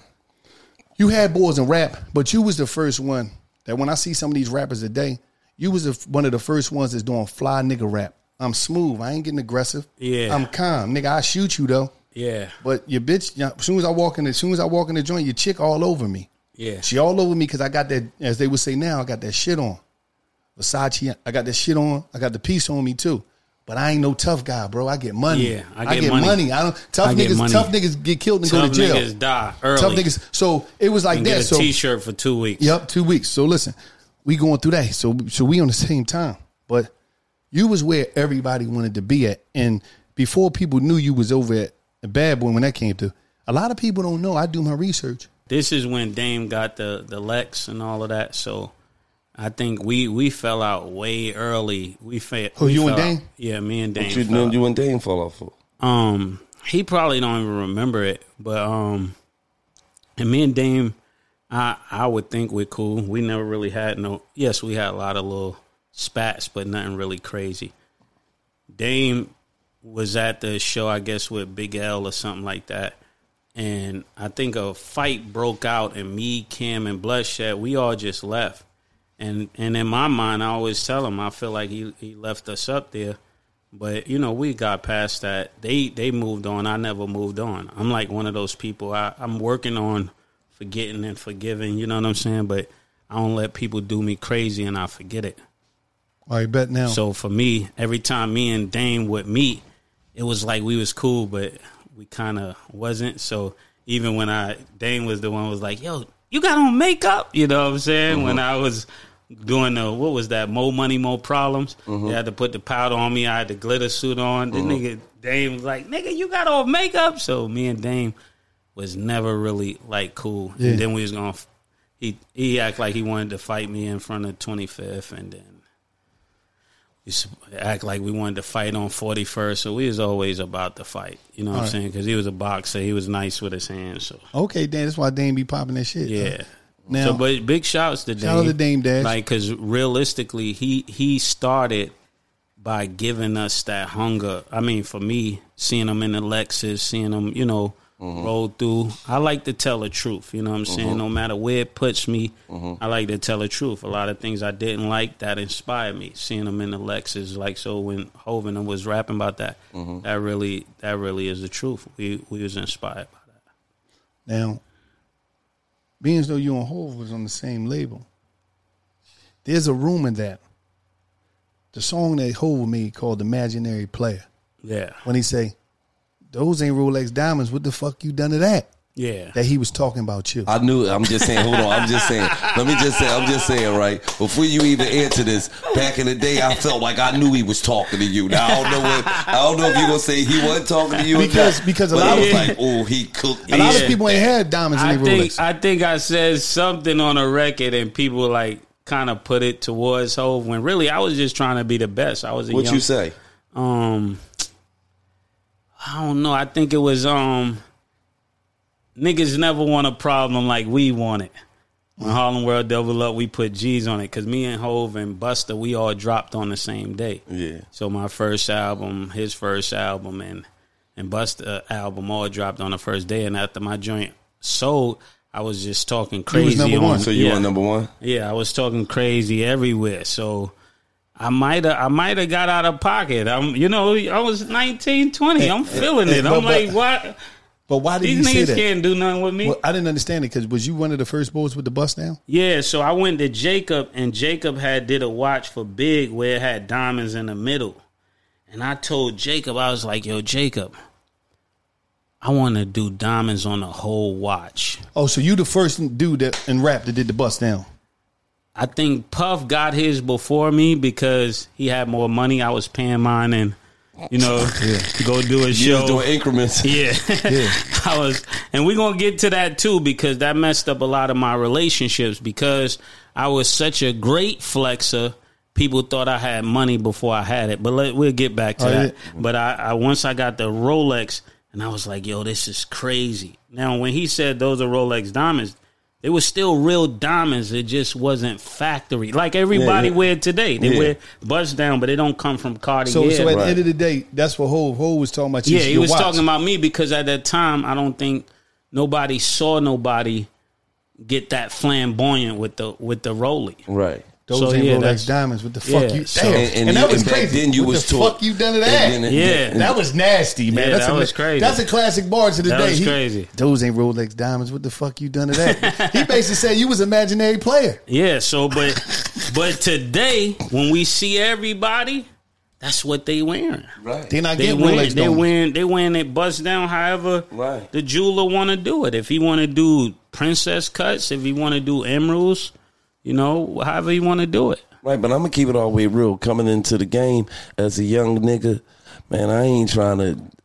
You had boys in rap, but you was the first one that when I see some of these rappers today, you was the, one of the first ones that's doing fly nigga rap. I'm smooth. I ain't getting aggressive. Yeah. I'm calm. Nigga, I shoot you though. Yeah. But your bitch, as soon as I walk in, as soon as I walk in the joint, your chick all over me. Yeah. She all over me because I got that, as they would say now, I got that shit on. Versace, I got that shit on. I got the piece on me too. But I ain't no tough guy, bro. I get money. Yeah, I I get, get money. money. I don't tough I get niggas. money. Tough niggas get killed and tough go to jail. Niggas die early. Tough niggas. So it was like and that. Get a so t-shirt for two weeks. Yep, two weeks. So listen, we going through that. So so we on the same time. But you was where everybody wanted to be at, and before people knew you was over at Bad Boy when that came to. A lot of people don't know. I do my research. This is when Dame got the, the Lex and all of that. So I think we, we fell out way early. We, fa- Who, we you fell and Dame? Out. Yeah, me and Dame. What you, know, you and Dame fall off for? Um, he probably don't even remember it, but um, and me and Dame, I I would think we're cool. We never really had no. Yes, we had a lot of little spats, but nothing really crazy. Dame was at the show, I guess, with Big L or something like that. And I think a fight broke out, and me, Cam, and Bloodshed, we all just left. And and in my mind, I always tell him, I feel like he, he left us up there. But, you know, we got past that. They they moved on. I never moved on. I'm like one of those people. I, I'm working on forgetting and forgiving, you know what I'm saying? But I don't let people do me crazy and I forget it. All right, bet now. So for me, every time me and Dame would meet, it was like we was cool, but we kind of wasn't. So even when I, Dame was the one who was like, yo, you got on makeup? You know what I'm saying? Mm-hmm. When I was doing the, what was that, More Money, More Problems? Mm-hmm. They had to put the powder on me. I had the glitter suit on. The mm-hmm. nigga, Dame was like, nigga, you got on makeup? So me and Dame was never really like cool. Yeah. And then we was going to, he, he act like he wanted to fight me in front of twenty-fifth, and then we act like we wanted to fight on forty-first, so we was always about the fight. You know what All I'm right. saying? Because he was a boxer. He was nice with his hands. So okay, Dan, that's why Dame be popping that shit. Yeah. Huh? Now, so, but big shouts to Dame. Shout out to Dame Dash. Like, because realistically, he, he started by giving us that hunger. I mean, for me, seeing him in the Lexus, seeing him, you know, mm-hmm. roll through. I like to tell the truth. You know what I'm saying? Mm-hmm. No matter where it puts me, mm-hmm. I like to tell the truth. A lot of things I didn't like that inspired me. Seeing them in the Lexus, like so when Hov and them was rapping about that, mm-hmm. that really, that really is the truth. We we was inspired by that. Now, being as though you and Hov was on the same label, there's a rumor that the song that Hov made called "Imaginary Player." Yeah. When he say, "Those ain't Rolex diamonds. What the fuck you done to that?" Yeah. That he was talking about you. I knew it. I'm just saying, hold on. I'm just saying. Let me just say, I'm just saying, right? Before you even answer this, back in the day, I felt like I knew he was talking to you. Now, I don't know what, I don't know if you're going to say he wasn't talking to you because, or not. Because a but lot I was of like, oh, he cooked me. A lot yeah. of people ain't had diamonds in I their think, Rolex. I think I said something on a record and people like kind of put it towards Hov when really I was just trying to be the best. I was a What young, you say? Um, I don't know. I think it was um, niggas never want a problem like we want it. When Harlem World Double Up, we put G's on it because me and Hov and Busta, we all dropped on the same day. Yeah. So my first album, his first album, and and Busta album all dropped on the first day. And after my joint sold, I was just talking crazy. was number on, one. So you yeah. were number one? Yeah, I was talking crazy everywhere. So I might have I might have got out of pocket. I'm you know, I was nineteen, twenty. I'm feeling hey, it. but- I'm like, but- what? But why did These you say niggas that? can't do nothing with me. Well, I didn't understand it because was you one of the first boys with the bust down? Yeah, so I went to Jacob, and Jacob had did a watch for Big where it had diamonds in the middle. And I told Jacob, I was like, yo, Jacob, I want to do diamonds on the whole watch. Oh, so you the first dude that in rap that did the bust down? I think Puff got his before me because he had more money. I was paying mine and, you know, yeah. go do a You show. was doing increments. Yeah. Yeah. I was, and we're going to get to that too because that messed up a lot of my relationships because I was such a great flexer. People thought I had money before I had it, but let, we'll get back to oh, that. Yeah. But I, I once I got the Rolex and I was like, yo, this is crazy. Now, when he said those are Rolex diamonds, they were still real diamonds. It just wasn't factory. Like everybody Yeah, yeah. wear today. They Yeah. wear bust down, but they don't come from Cartier. So, so at Right. the end of the day, that's what Hov Hov was talking about. You, yeah, he your was watch. talking about me because at that time, I don't think nobody saw nobody get that flamboyant with the with the Rollie. Right. Those So, ain't yeah, Rolex that's- diamonds. What the fuck yeah, you? so- Damn. And- And, and that you- was and back crazy. then you what was the taught- fuck you done to that? And then- Yeah. and- That was nasty, man. Yeah, that's that a, was crazy. That's a classic bar to the That day. was He- crazy. Those ain't Rolex diamonds. What the fuck you done to that? He basically said you was an imaginary player. Yeah, so but but today when we see everybody, that's what they wearing. Right. They not They getting wearing, Rolex. they They wearing, they wearing it bust down. However, Right. the jeweler want to do it. If he want to do princess cuts, if he want to do emeralds, you know, however he want to do it. Right, but I'm gonna keep it all the way real. Coming into the game as a young nigga, man, I ain't trying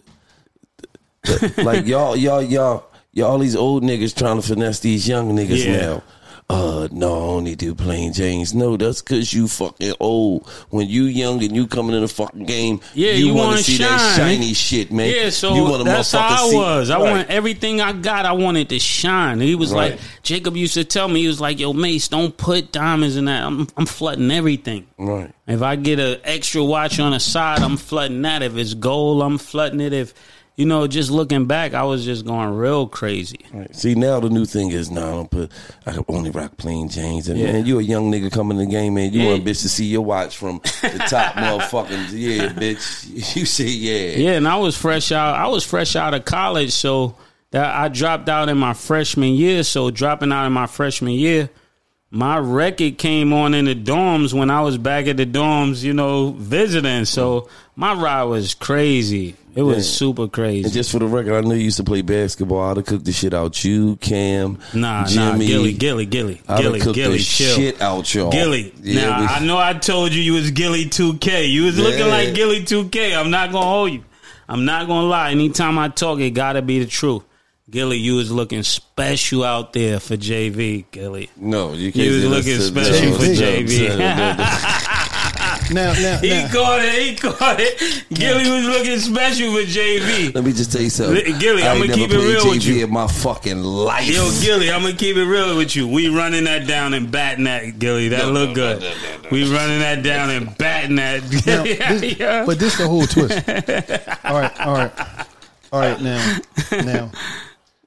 to like y'all, y'all, y'all, y'all. These old niggas trying to finesse these young niggas Yeah. now. Uh, no, I only do plain Janes. No, that's because you fucking old. When you young and you coming in the fucking game, Yeah, you, you want wanna to see shine. that shiny shit, man. Yeah, so you wanna that's motherfucker how I see- was. I Right. want everything I got. I wanted to shine. He was Right. like, Jacob used to tell me, he was like, yo, Mace, don't put diamonds in that. I'm, I'm flooding everything. Right. If I get an extra watch on the side, I'm flooding that. If it's gold, I'm flooding it. If, you know, just looking back, I was just going real crazy. Right. See, now the new thing is, nah, I don't put, I can only rock plain Janes. And Yeah. man, you a young nigga coming in the game, man. You Yeah. want a bitch to see your watch from the top motherfucking, yeah, bitch. You say, yeah. Yeah, and I was fresh out. I was fresh out of college, so that I dropped out in my freshman year. So dropping out in my freshman year, my record came on in the dorms when I was back at the dorms, you know, visiting. So my ride was crazy. It was Yeah. super crazy. And just for the record, I knew you used to play basketball. I'd have cooked the shit out you, Cam, Nah, Jimmy. nah, Gilly, Gilly, Gilly, I'd have Gilly, cooked Gilly, the chill. shit out y'all. Gilly. Yeah, now, we- I know I told you you was Gilly two K. You was looking Yeah. like Gilly two K. I'm not going to hold you. I'm not going to lie. Anytime I talk, it got to be the truth. Gilly, you was looking special out there for J V, Gilly. No, you can't You was say looking that's- special no, for no, J V. no, no, no. Now, now, He now. caught it. He caught it. Gilly was looking special for J V. Let me just tell you something. Li- Gilly, I I'ma ain't keep never it played real with J V you. in my fucking life. Yo, Gilly, I'm gonna keep it real with you. We running that down and batting that, Gilly. That No, look no, good. no, no, no, no. We running that down and batting that. Now, yeah, this- yeah. But this the whole twist. All right, all right, all right. Now, now,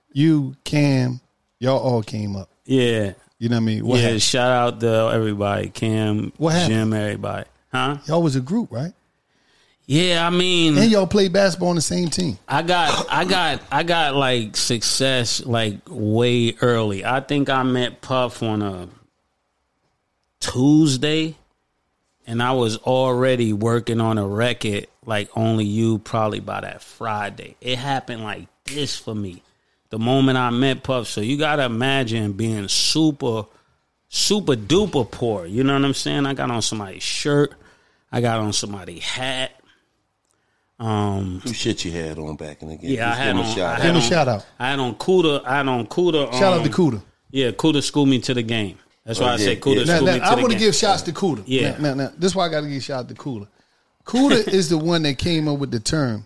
you, Cam, y'all all came up. Yeah. You know what I mean? What yeah, happened? shout out to everybody. Cam, What happened? Jim, everybody. Huh? Y'all was a group, right? Yeah, I mean, And y'all played basketball on the same team. I got I got I got like success like way early. I think I met Puff on a Tuesday and I was already working on a record like Only You probably by that Friday. It happened like this for me. The moment I met Puff. So you gotta imagine being super, super duper poor. You know what I'm saying? I got on somebody's shirt. I got on somebody's hat. Um, Who shit you had on back in the game? Yeah, I Just had give him on. a shout I out. had Give him a on- shout out. I had on Cuda. I had on Cuda. Shout out um, to Cuda. Yeah, Cuda schooled me to the game. That's why Oh, I yeah, said Cuda yeah. Now, schooled now, me to I the want to game. give shots to Cuda. Yeah. Now, now, now, this is why I got to give shout out to Cuda. Cuda is the one that came up with the term,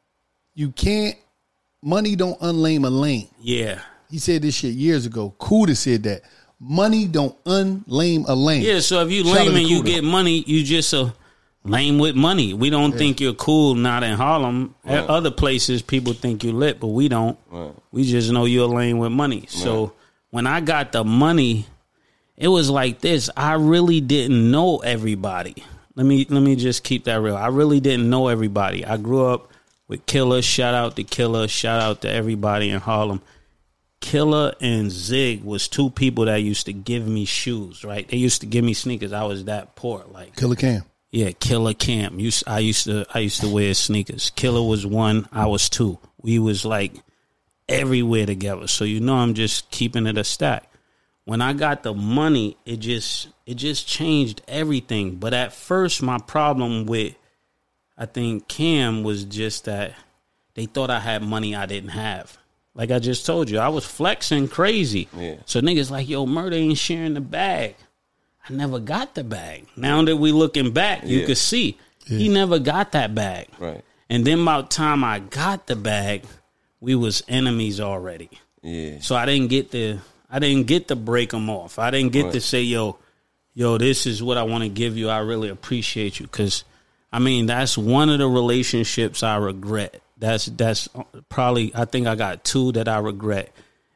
you can't, money don't unlame a lane. Yeah. He said this shit years ago. Cuda said that. Money don't unlame a lane. Yeah, so if you Shout out lame to and you Cuda. get money, you just a lame with money. We don't think you're cool not in Harlem. At other places, people think you lit, but we don't. Right. We just know you're lame with money. So when I got the money, it was like this. I really didn't know everybody. Let me let me just keep that real. I really didn't know everybody. I grew up with Killer. Shout out to Killer. Shout out to everybody in Harlem. Killer and Zig was two people that used to give me shoes, right? They used to give me sneakers. I was that poor. Like Killer Cam. Yeah, Killer Cam. Used I used to I used to wear sneakers. Killer was one, I was two. We was like everywhere together. So you know I'm just keeping it a stack. When I got the money, it just it just changed everything. But at first my problem with I think Cam was just that they thought I had money I didn't have. Like I just told you, I was flexing crazy. Yeah. So niggas like, yo, Murder ain't sharing the bag. I never got the bag. Now that we looking back, you Yeah. can see Yeah. he never got that bag. Right. And then by the time I got the bag, we was enemies already. Yeah. So I didn't get to I didn't get to break them off. I didn't get Right. to say, yo, yo, this is what I want to give you. I really appreciate you. Because, I mean, that's one of the relationships I regret. That's that's probably, I think I got two that I regret.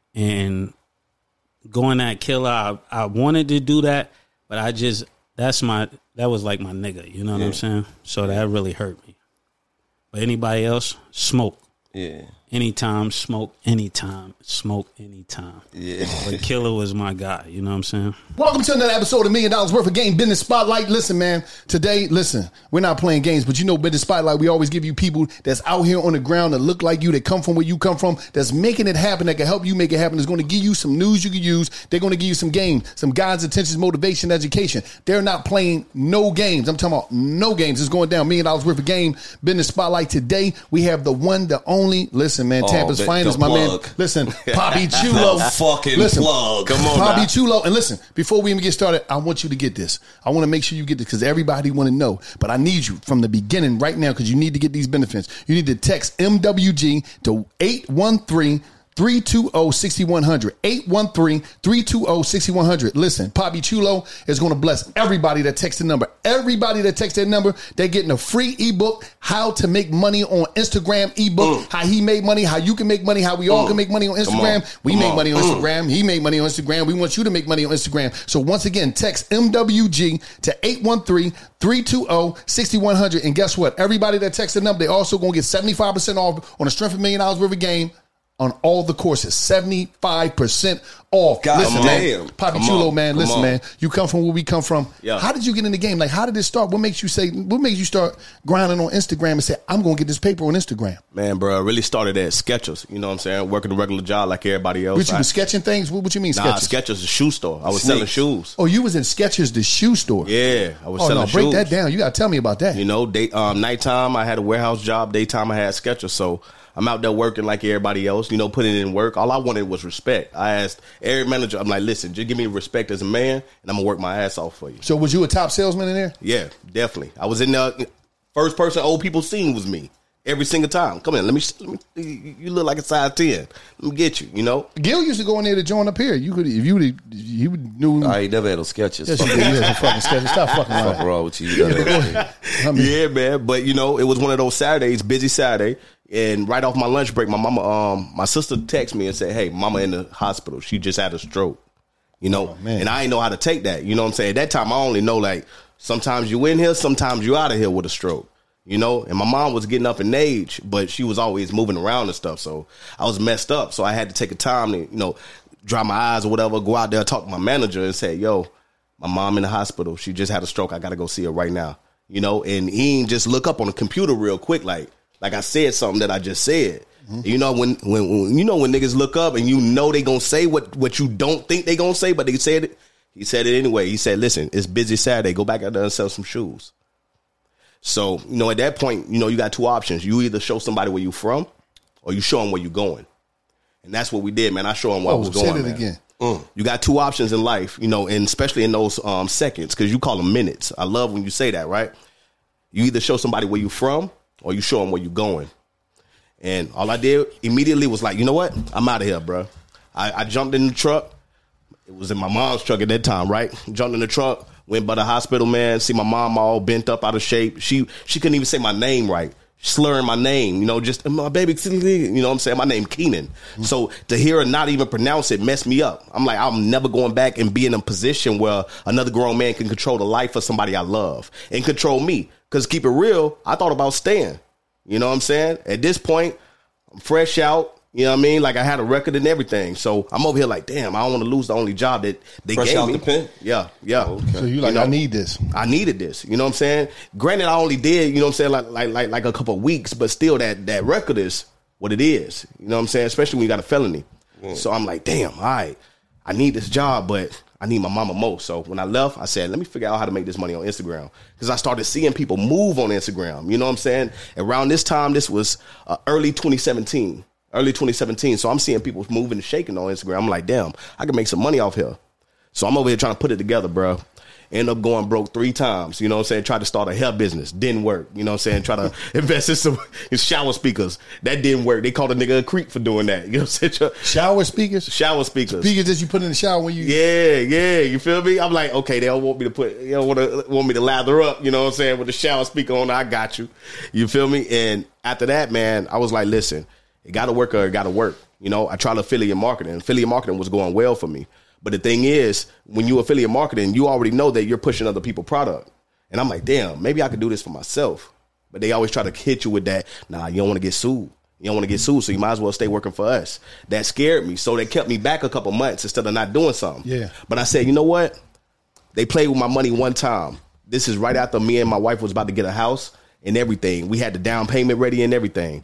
And going at Killer, I, I wanted to do that, but I just, that's my, that was like my nigga. You know what Yeah. I'm saying? So that really hurt me. But anybody else, smoke. Yeah. Anytime, smoke anytime, smoke anytime. Yeah. But Killer was my guy, you know what I'm saying? Welcome to another episode of Million Dollars Worth of Game Business Spotlight. Listen, man, today, listen, we're not playing games, but you know Business Spotlight, we always give you people that's out here on the ground that look like you, that come from where you come from, that's making it happen, that can help you make it happen, that's going to give you some news you can use. They're going to give you some games, some guides, intentions, motivation, education. They're not playing no games. I'm talking about no games. It's going down. Million Dollars Worth of Game Business Spotlight. Today, we have the one, the only, listen, man, Oh, Tampa's the- finest, the my man. plug. Listen, Poppy Chulo. The fucking listen, plug. Come on Poppy now. Chulo. And listen, before we even get started, I want you to get this. I want to make sure you get this because everybody want to know. But I need you from the beginning right now because you need to get these benefits. You need to text M W G to eight one three, three two zero, six one zero zero. eight one three, three two zero, six one zero zero. Listen, Poppy Chulo is going to bless everybody that texts the number. Everybody that texts that number, they're getting a free ebook, How to Make Money on Instagram ebook, Mm. how he made money, how you can make money, how we all Mm. can make money on Come Instagram. on. We Come make on. money on Mm. Instagram. He made money on Instagram. We want you to make money on Instagram. So once again, text M W G to eight one three, three two zero, six one zero zero. And guess what? Everybody that texts the number, they also going to get seventy-five percent off on the Strength of a Million Dollars Worth of Game on all the courses. seventy-five percent off. God listen, damn. man. Poppy Come Chulo, on. man. Come Listen, on. man. You come from where we come from. Yeah. How did you get in the game? Like, how did it start? What makes you say, what makes you start grinding on Instagram and say, I'm going to get this paper on Instagram? Man, bro, I really started at Skechers. You know what I'm saying? Working a regular job like everybody else. What you I- was sketching things? What, what you mean Nah, sketches? Skechers, a shoe store. I was Sneaks. selling shoes. Oh, you was in Skechers, the shoe store. Yeah, I was Oh, selling no, break shoes. that down. You got to tell me about that. You know, day, um, nighttime I had a warehouse job. Daytime I had Skechers. So I'm out there working like everybody else. You know, putting in work. All I wanted was respect. I asked every manager, I'm like, listen, just give me respect as a man, and I'm gonna work my ass off for you. So was you a top salesman in there? Yeah, definitely. I was in there. First person old people seen was me. Every single time. Come in, let me, let me. You look like a size ten. Let me get you. You know. Gil used to go in there to join up here. You could, if you would, you would knew. I ain't never had no sketches. Yes, you did. You had some fucking sketches. Stop fucking lying. Fuck wrong with you? You know I mean, yeah, man. But you know, it was one of those Saturdays, busy Saturday, and right off my lunch break, my mama, um, my sister texted me and said, "Hey, mama in the hospital. She just had a stroke." You know, oh, man. And I didn't know how to take that. You know what I'm saying? At that time, I only know like sometimes you in here, sometimes you out of here with a stroke. You know, and my mom was getting up in age, but she was always moving around and stuff. So I was messed up. So I had to take a time to, you know, dry my eyes or whatever, go out there, talk to my manager and say, yo, my mom in the hospital. She just had a stroke. I got to go see her right now. You know, and he ain't just look up on the computer real quick. Like, like I said something that I just said. Mm-hmm. You know, when, when, when, you know, when niggas look up and you know they going to say what, what you don't think they going to say, but they said it. He said it anyway. He said, listen, it's busy Saturday. Go back out there and sell some shoes. So, you know, at that point, you know, you got two options. You either show somebody where you from or you show them where you going. And that's what we did, man. I show them where oh, I was say going, it man. again. Mm. You got two options in life, you know, and especially in those um, seconds, because you call them minutes. I love when you say that, right? You either show somebody where you from or you show them where you going. And all I did immediately was like, you know what? I'm out of here, bro. I, I jumped in the truck. It was in my mom's truck at that time, right? Jumped in the truck. Went by the hospital, man. See my mom all bent up, out of shape. She she couldn't even say my name right, slurring my name. You know, just my baby. You know what I'm saying? My name Keenan. Mm-hmm. So to hear her not even pronounce it messed me up. I'm like, I'm never going back and be in a position where another grown man can control the life of somebody I love and control me. Because keep it real, I thought about staying. You know what I'm saying? At this point, I'm fresh out. You know what I mean? Like I had a record and everything. So I'm over here like, damn, I don't want to lose the only job that they Fresh gave out me. the pen? Yeah, yeah. Oh, okay. So you like, You know, I need this. I needed this. You know what I'm saying? Granted, I only did, you know what I'm saying, like like like, like a couple of weeks, but still that that record is what it is. You know what I'm saying? Especially when you got a felony. Mm. So I'm like, damn, all right, I need this job, but I need my mama most. So when I left, I said, let me figure out how to make this money on Instagram. Because I started seeing people move on Instagram. You know what I'm saying? Around this time, this was uh, early twenty seventeen. Early twenty seventeen. So I'm seeing people moving and shaking on Instagram. I'm like, damn, I can make some money off here. So I'm over here trying to put it together, bro. End up going broke three times. You know what I'm saying? Tried to start a hair business. Didn't work. You know what I'm saying? Try to invest in some in shower speakers. That didn't work. They called a nigga a creep for doing that. You know what I'm saying? Shower speakers? Shower speakers. Speakers that you put in the shower when you... Yeah, yeah. You feel me? I'm like, okay, they don't want me to put, you don't want to want me to lather up, you know what I'm saying, with the shower speaker on. I got you. You feel me? And after that, man, I was like, listen, it got to work or it got to work. You know, I tried affiliate marketing. Affiliate marketing was going well for me. But the thing is, when you affiliate marketing, you already know that you're pushing other people's product. And I'm like, damn, maybe I could do this for myself. But they always try to hit you with that, nah, you don't want to get sued. You don't want to get sued, so you might as well stay working for us. That scared me. So they kept me back a couple months instead of not doing something. Yeah. But I said, you know what? They played with my money one time. This is right after me and my wife was about to get a house and everything. We had the down payment ready and everything.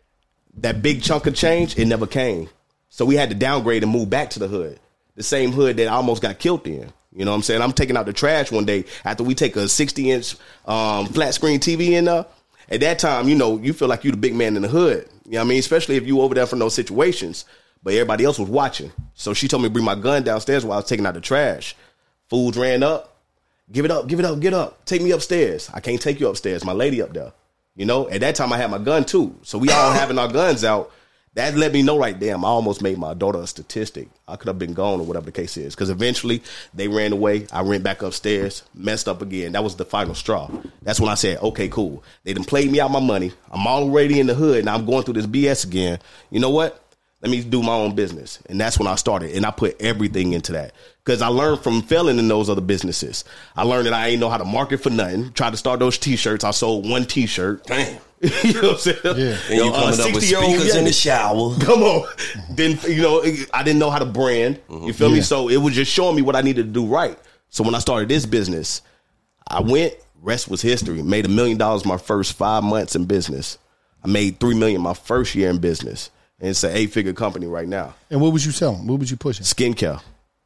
That big chunk of change, it never came. So we had to downgrade and move back to the hood. The same hood that I almost got killed in. You know what I'm saying? I'm taking out the trash one day after we take a sixty inch um, flat screen T V in there. At that time, you know, you feel like you the big man in the hood. You know what I mean? Especially if you over there from those situations. But everybody else was watching. So she told me to bring my gun downstairs while I was taking out the trash. Fools ran up. Give it up, give it up, get up. Take me upstairs. I can't take you upstairs. My lady up there. You know, at that time I had my gun too. So we all having our guns out. That let me know, like, damn, I almost made my daughter a statistic. I could have been gone or whatever the case is. Because eventually they ran away. I ran back upstairs, messed up again. That was the final straw. That's when I said, okay, cool. They done played me out my money. I'm already in the hood. Now I'm going through this B S again. You know what? Let me do my own business. And that's when I started. And I put everything into that. Because I learned from failing in those other businesses. I learned that I ain't know how to market for nothing. Tried to start those T-shirts. I sold one T-shirt. Damn. You know what I'm saying? Yeah. And you coming up with speakers in the shower. Come on. Then, you know, I didn't know how to brand. You feel Yeah. me? So it was just showing me what I needed to do right. So when I started this business, I went, rest was history. Made a million dollars my first five months in business. I made three million my first year in business. And it's an eight-figure company right now. And what was you selling? What was you pushing? Skincare.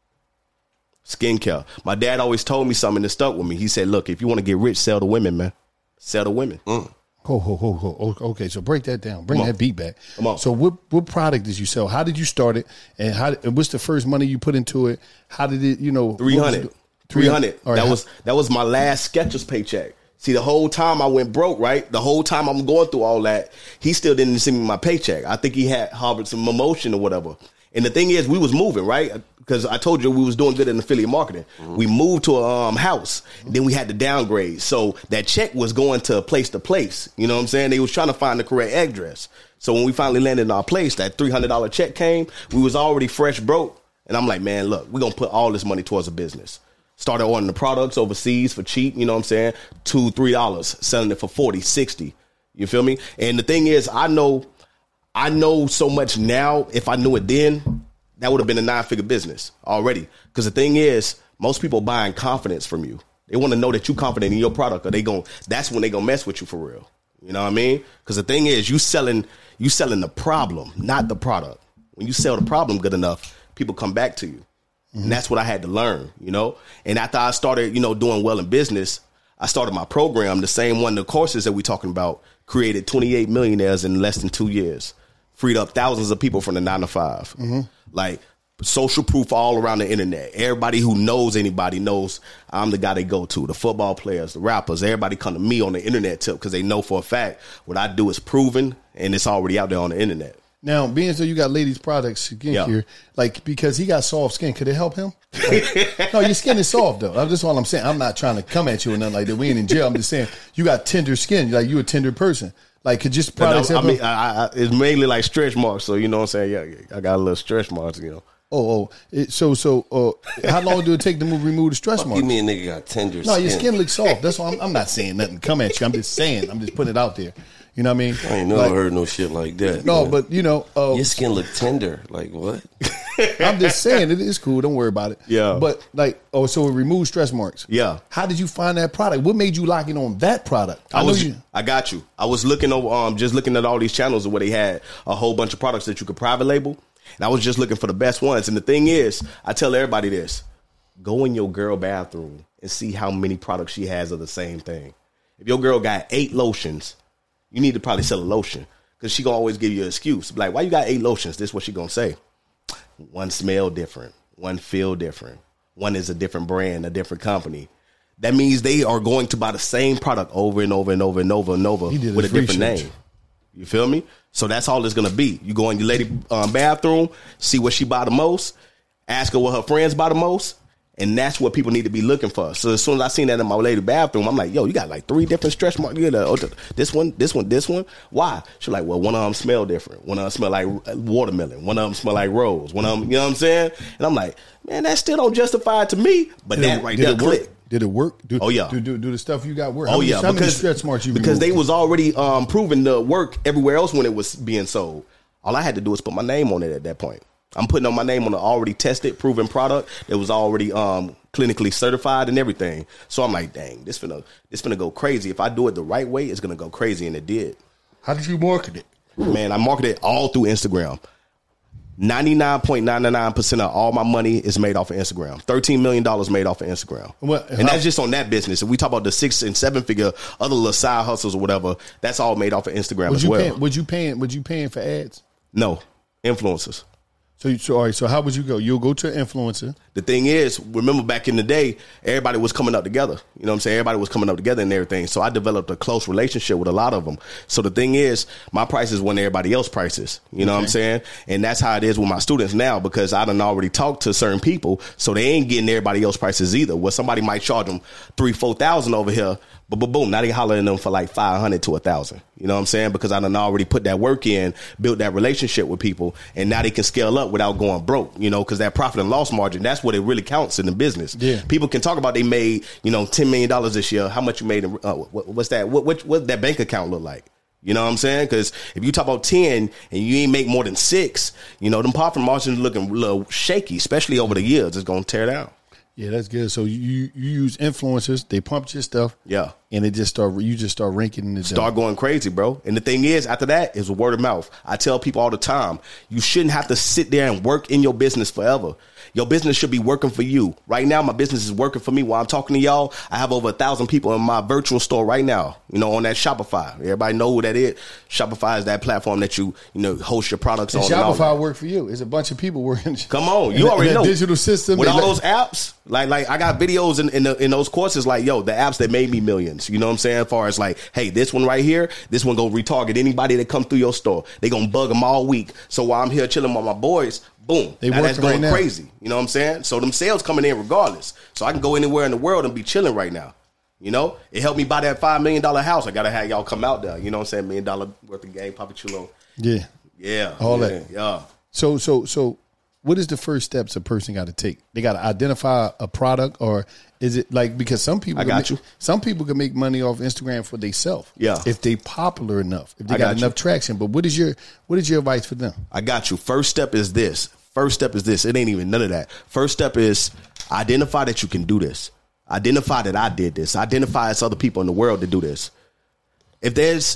Skincare. My dad always told me something that stuck with me. He said, look, if you want to get rich, sell to women, man. Sell to women. Mm. Ho, ho, ho, ho. Okay, so break that down. Bring Come on. that beat back. Come on. So what what product did you sell? How did you start it? And how? And what's the first money you put into it? How did it, you know? three hundred. three hundred. All right, that how- was that was my last Skechers paycheck. See, the whole time I went broke, right? The whole time I'm going through all that, he still didn't send me my paycheck. I think he had harbored some emotion or whatever. And the thing is, we was moving, right? Because I told you we was doing good in affiliate marketing. Mm-hmm. We moved to a um, house. Then we had to downgrade. So that check was going to place to place. You know what I'm saying? They was trying to find the correct address. So when we finally landed in our place, that three hundred dollars check came. We was already fresh broke. And I'm like, man, look, we're going to put all this money towards a business. Started ordering the products overseas for cheap, you know what I'm saying? Two, three dollars, selling it for forty, sixty. You feel me? And the thing is, I know, I know so much now. If I knew it then, that would have been a nine-figure business already. Because the thing is, most people buying confidence from you. They want to know that you're confident in your product, or they gon' that's when they gonna mess with you for real. You know what I mean? Because the thing is, you selling, you selling the problem, not the product. When you sell the problem good enough, people come back to you. Mm-hmm. And that's what I had to learn, you know. And after I started, you know, doing well in business, I started my program, the same one, the courses that we talking about, created twenty-eight millionaires in less than two years, freed up thousands of people from the nine to five. Mm-hmm. Like social proof all around the internet. Everybody who knows anybody knows I'm the guy they go to. The football players, the rappers, everybody come to me on the internet tip because they know for a fact what I do is proven and it's already out there on the internet. Now, being so you got ladies' products skin Yeah. care, like because he got soft skin, could it help him? Like, no, your skin is soft though. That's all I'm saying. I'm not trying to come at you or nothing like that. We ain't in jail. I'm just saying you got tender skin. Like you a tender person. Like could just products I, help I mean, him? I, I, it's mainly like stretch marks. So you know what I'm saying? Yeah, I got a little stretch marks. You know. Oh, oh. It, so so. Uh, how long do it take to move, remove the stretch marks? You mean a nigga got tender No, skin? your skin looks soft. That's why I'm, I'm not saying nothing. Come at you. I'm just saying. I'm just putting it out there. You know what I mean? I ain't never Like, heard no shit like that. No, man. but you know, uh, Your skin look tender. Like what? I'm just saying it is cool. Don't worry about it. Yeah. But like, oh, so it removes stretch marks. Yeah. How did you find that product? What made you lock in on that product? I, know was, you. I got you. I was looking over, um, just looking at all these channels where they had a whole bunch of products that you could private label, and I was just looking for the best ones. And the thing is, I tell everybody this: go in your girl bathroom and see how many products she has of the same thing. If your girl got eight lotions, you need to probably sell a lotion because she gonna always give you an excuse. Like, why you got eight lotions? This is what she gonna say. One smell different. One feel different. One is a different brand, a different company. That means they are going to buy the same product over and over and over and over and over with a different name. You feel me? So that's all it's going to be. You go in your lady um, bathroom, see what she buy the most, ask her what her friends buy the most, and that's what people need to be looking for. So as soon as I seen that in my lady bathroom, I'm like, yo, you got like three different stretch marks. You got, oh, this one, this one, this one. Why? She's like, well, one of them smell different. One of them smell like watermelon. One of them smell like rose. One of them, you know what I'm saying? And I'm like, man, that still don't justify it to me. But Did that it- right did there it work? click. Did it work? Do, Oh, yeah. Do, do, do the stuff you got work? Oh How many- yeah, how many because stretch marks you because they removed? was already um, proving the work everywhere else when it was being sold. All I had to do was put my name on it at that point. I'm putting on my name on an already tested, proven product that was already um, clinically certified and everything. So I'm like, dang, this finna this finna go crazy. If I do it the right way, it's gonna go crazy, and it did. How did you market it? Man, I marketed it all through Instagram. ninety-nine point nine nine percent of all my money is made off of Instagram. thirteen million dollars made off of Instagram. What- and how- that's just on that business. If we talk about the six and seven figure other little side hustles or whatever, that's all made off of Instagram Would as you well. paying? Would you paying? Would you paying for ads? No, influencers. So, you, so all right. So how would you go? You'll go to an influencer. The thing is, remember back in the day, everybody was coming up together. You know what I'm saying? Everybody was coming up together and everything. So I developed a close relationship with a lot of them. So the thing is, my prices weren't everybody else's prices. You know what I'm saying? And that's how it is with my students now, because I done already talked to certain people, so they ain't getting everybody else's prices either. Where somebody might charge them three, four thousand over here, but boom, boom, now they hollering them for like five hundred to a thousand. You know what I'm saying? Because I done already put that work in, built that relationship with people, and now they can scale up without going broke. You know, because that profit and loss margin, that's what it really counts in the business. Yeah. People can talk about they made, you know, ten million dollars this year. How much you made? In, uh, what, what's that? What, what what that bank account look like? You know what I'm saying? Because if you talk about ten and you ain't make more than six, you know, them profit margins looking a little shaky, especially over the years. It's gonna tear down. Yeah, that's good. So you you use influencers. They pump your stuff. Yeah. And it just start. You just start ranking in the Start going crazy, bro. And the thing is, after that is word of mouth. I tell people all the time, you shouldn't have to sit there and work in your business forever. Your business should be working for you. Right now, my business is working for me. While I'm talking to y'all, I have over a thousand people in my virtual store right now, you know, on that Shopify. Everybody know who that is. Shopify is that platform that you, you know, host your products and on. Shopify work for you. It's a bunch of people working. Come on. You already know. Digital system. With all let- those apps, like, like I got videos in, in, the, in those courses, like, yo, the apps that made me millions. You know what I'm saying? As far as like, hey, this one right here, this one go retarget anybody that come through your store. They gonna bug them all week. So while I'm here chilling with my boys, boom, they now that's going right crazy. You know what I'm saying? So them sales coming in regardless. So I can go anywhere in the world and be chilling right now. You know, it helped me buy that five million dollar house. I gotta have y'all come out there. You know what I'm saying? Million dollar worth of game, Papi Chulo. Yeah, yeah, all yeah, that. Yeah. So, so, so, what is the first steps a person got to take? They got to identify a product, or is it like because some people I can got make, you. Some people can make money off Instagram for themselves. Yeah, if they popular enough, if they I got, got enough you. traction. But what is your what is your advice for them? I got you. First step is this. First step is this. It ain't even none of that. First step is identify that you can do this. Identify that I did this. Identify as other people in the world to do this. If there's,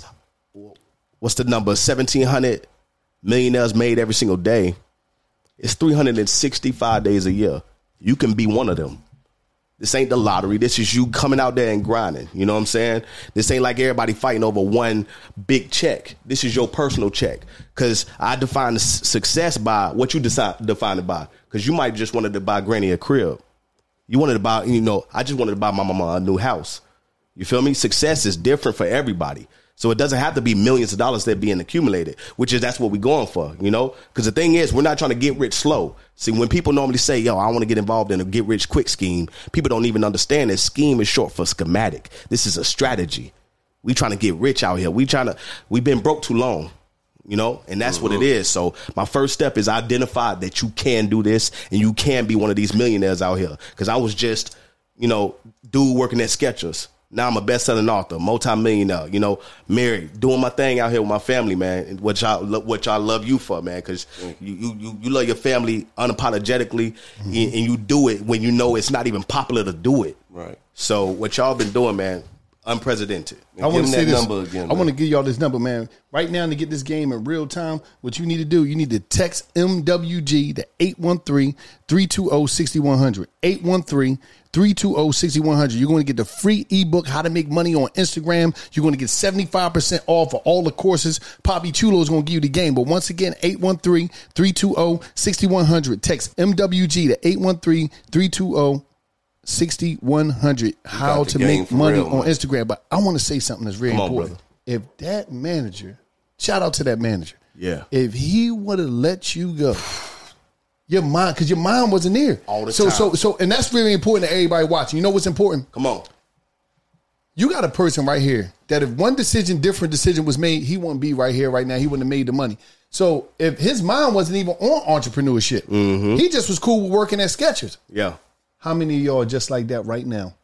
what's the number, seventeen hundred millionaires made every single day, it's three hundred sixty-five days a year. You can be one of them. This ain't the lottery. This is you coming out there and grinding. You know what I'm saying? This ain't like everybody fighting over one big check. This is your personal check. Because I define the success by what you decide, define it by. Because you might just wanted to buy Granny a crib. You wanted to buy, you know, I just wanted to buy my mama a new house. You feel me? Success is different for everybody. So it doesn't have to be millions of dollars that are being accumulated, which is that's what we're going for, you know, because the thing is, we're not trying to get rich slow. See, when people normally say, yo, I want to get involved in a get rich quick scheme, people don't even understand that scheme is short for schematic. This is a strategy. We trying to get rich out here. We trying to we've been broke too long, you know, and that's mm-hmm. what it is. So my first step is identify that you can do this and you can be one of these millionaires out here. Because I was just, you know, dude working at Skechers. Now I'm a best-selling author, multi-millionaire, you know, married, doing my thing out here with my family, man, which I what y'all love you for, man, because you, you you love your family unapologetically, mm-hmm. and, and you do it when you know it's not even popular to do it. Right. So what y'all been doing, man, unprecedented. I want to say this. Number again, I want to give y'all this number, man. Right now, to get this game in real time, what you need to do, you need to text M W G to eight one three, three two zero, six one zero zero. eight one three, three two zero, six one zero zero. You're going to get the free ebook, How to Make Money on Instagram. You're going to get seventy-five percent off for all the courses. Papi Chulo is going to give you the game. But once again, eight one three, three two zero, six one zero zero. Text M W G to eight one three, three two zero, six one zero zero. How to make money real, on Instagram. But I want to say something that's very Come important. On, if that manager, shout out to that manager. Yeah. If he would have let you go, your mind, because your mind wasn't there. All the so, time. So, so, and that's really important to everybody watching. You know what's important? Come on. You got a person right here that if one decision, different decision was made, he wouldn't be right here right now. He wouldn't have made the money. So if his mind wasn't even on entrepreneurship, mm-hmm. he just was cool with working at Skechers. Yeah. How many of y'all are just like that right now?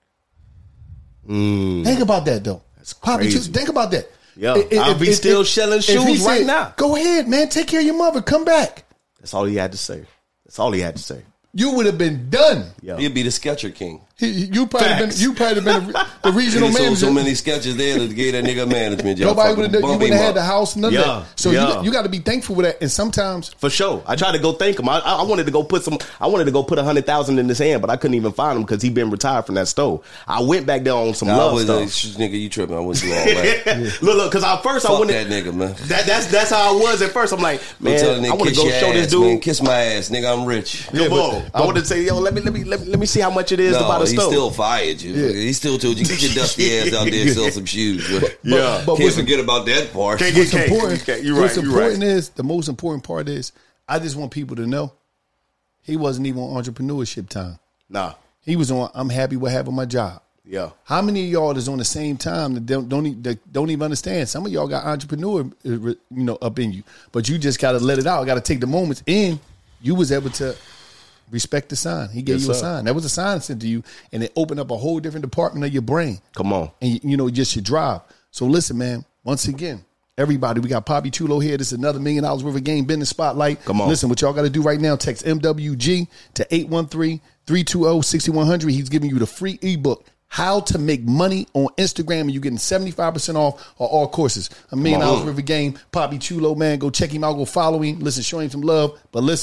Mm. Think about that, though. That's Papi, crazy. just think about that. Yeah, If- I'll if- be if- still if- selling if he shoes right said, now. Go ahead, man. Take care of your mother. Come back. That's all he had to say. That's all he had to say. You would have been done. Yeah. He'd be the Sketcher King. He, you probably Facts. been. You probably been the, the regional He sold manager. so many sketches there to get that nigga management job. Nobody Fucking would have. You bump wouldn't him have had up. the house. None Yeah, of that. So yeah. you, you got to be thankful for that. And sometimes, For sure. I tried to go thank him. I, I wanted to go put some, I wanted to go put a hundred thousand in his hand, but I couldn't even find him because he been retired from that store. I went back there on some Nah, I love was, stuff. uh, sh- nigga, you tripping. I wouldn't do all that. Look, look, because at first I Fuck wanted, that nigga, man. that, that's, that's how I was at first. I'm like, Man, tell man, the I nigga, want to kiss go your show this ass, dude. man. Kiss my ass, nigga, I'm rich. Come on. I wanted to say, yo, let me, let me, let me, let me see how much it is to buy No, the he store. still fired you. He still told you, get your dusty ass out there and sell some shoes. But, Yeah. but can't what's, forget about that part. Can't what's get- important? okay, you're right, what's you're important right. is the most important part is I just want people to know he wasn't even on entrepreneurship time. Nah. He was on. I'm happy with having my job. Yeah. How many of y'all is on the same time that don't don't, e- that don't even understand? Some of y'all got entrepreneur, uh, you know, up in you, but you just got to let it out. Got to take the moments, and you was able to respect the sign. He gave Yes, you a sir. sign. That was a sign sent to you, and it opened up a whole different department of your brain. Come on. And you know, just your drive. So listen, man. Once again, everybody, we got Papi Chulo here. This is another million dollars worth of game business spotlight. Come on. Listen, what y'all got to do right now? Text M W G to eight one three, three two zero, six one zero zero. He's giving you the free ebook. How to Make Money on Instagram, and you're getting seventy-five percent off on all courses. A million Come on. dollars worth of game. Papi Chulo, man, go check him out, go follow him. Listen, show him some love. But listen,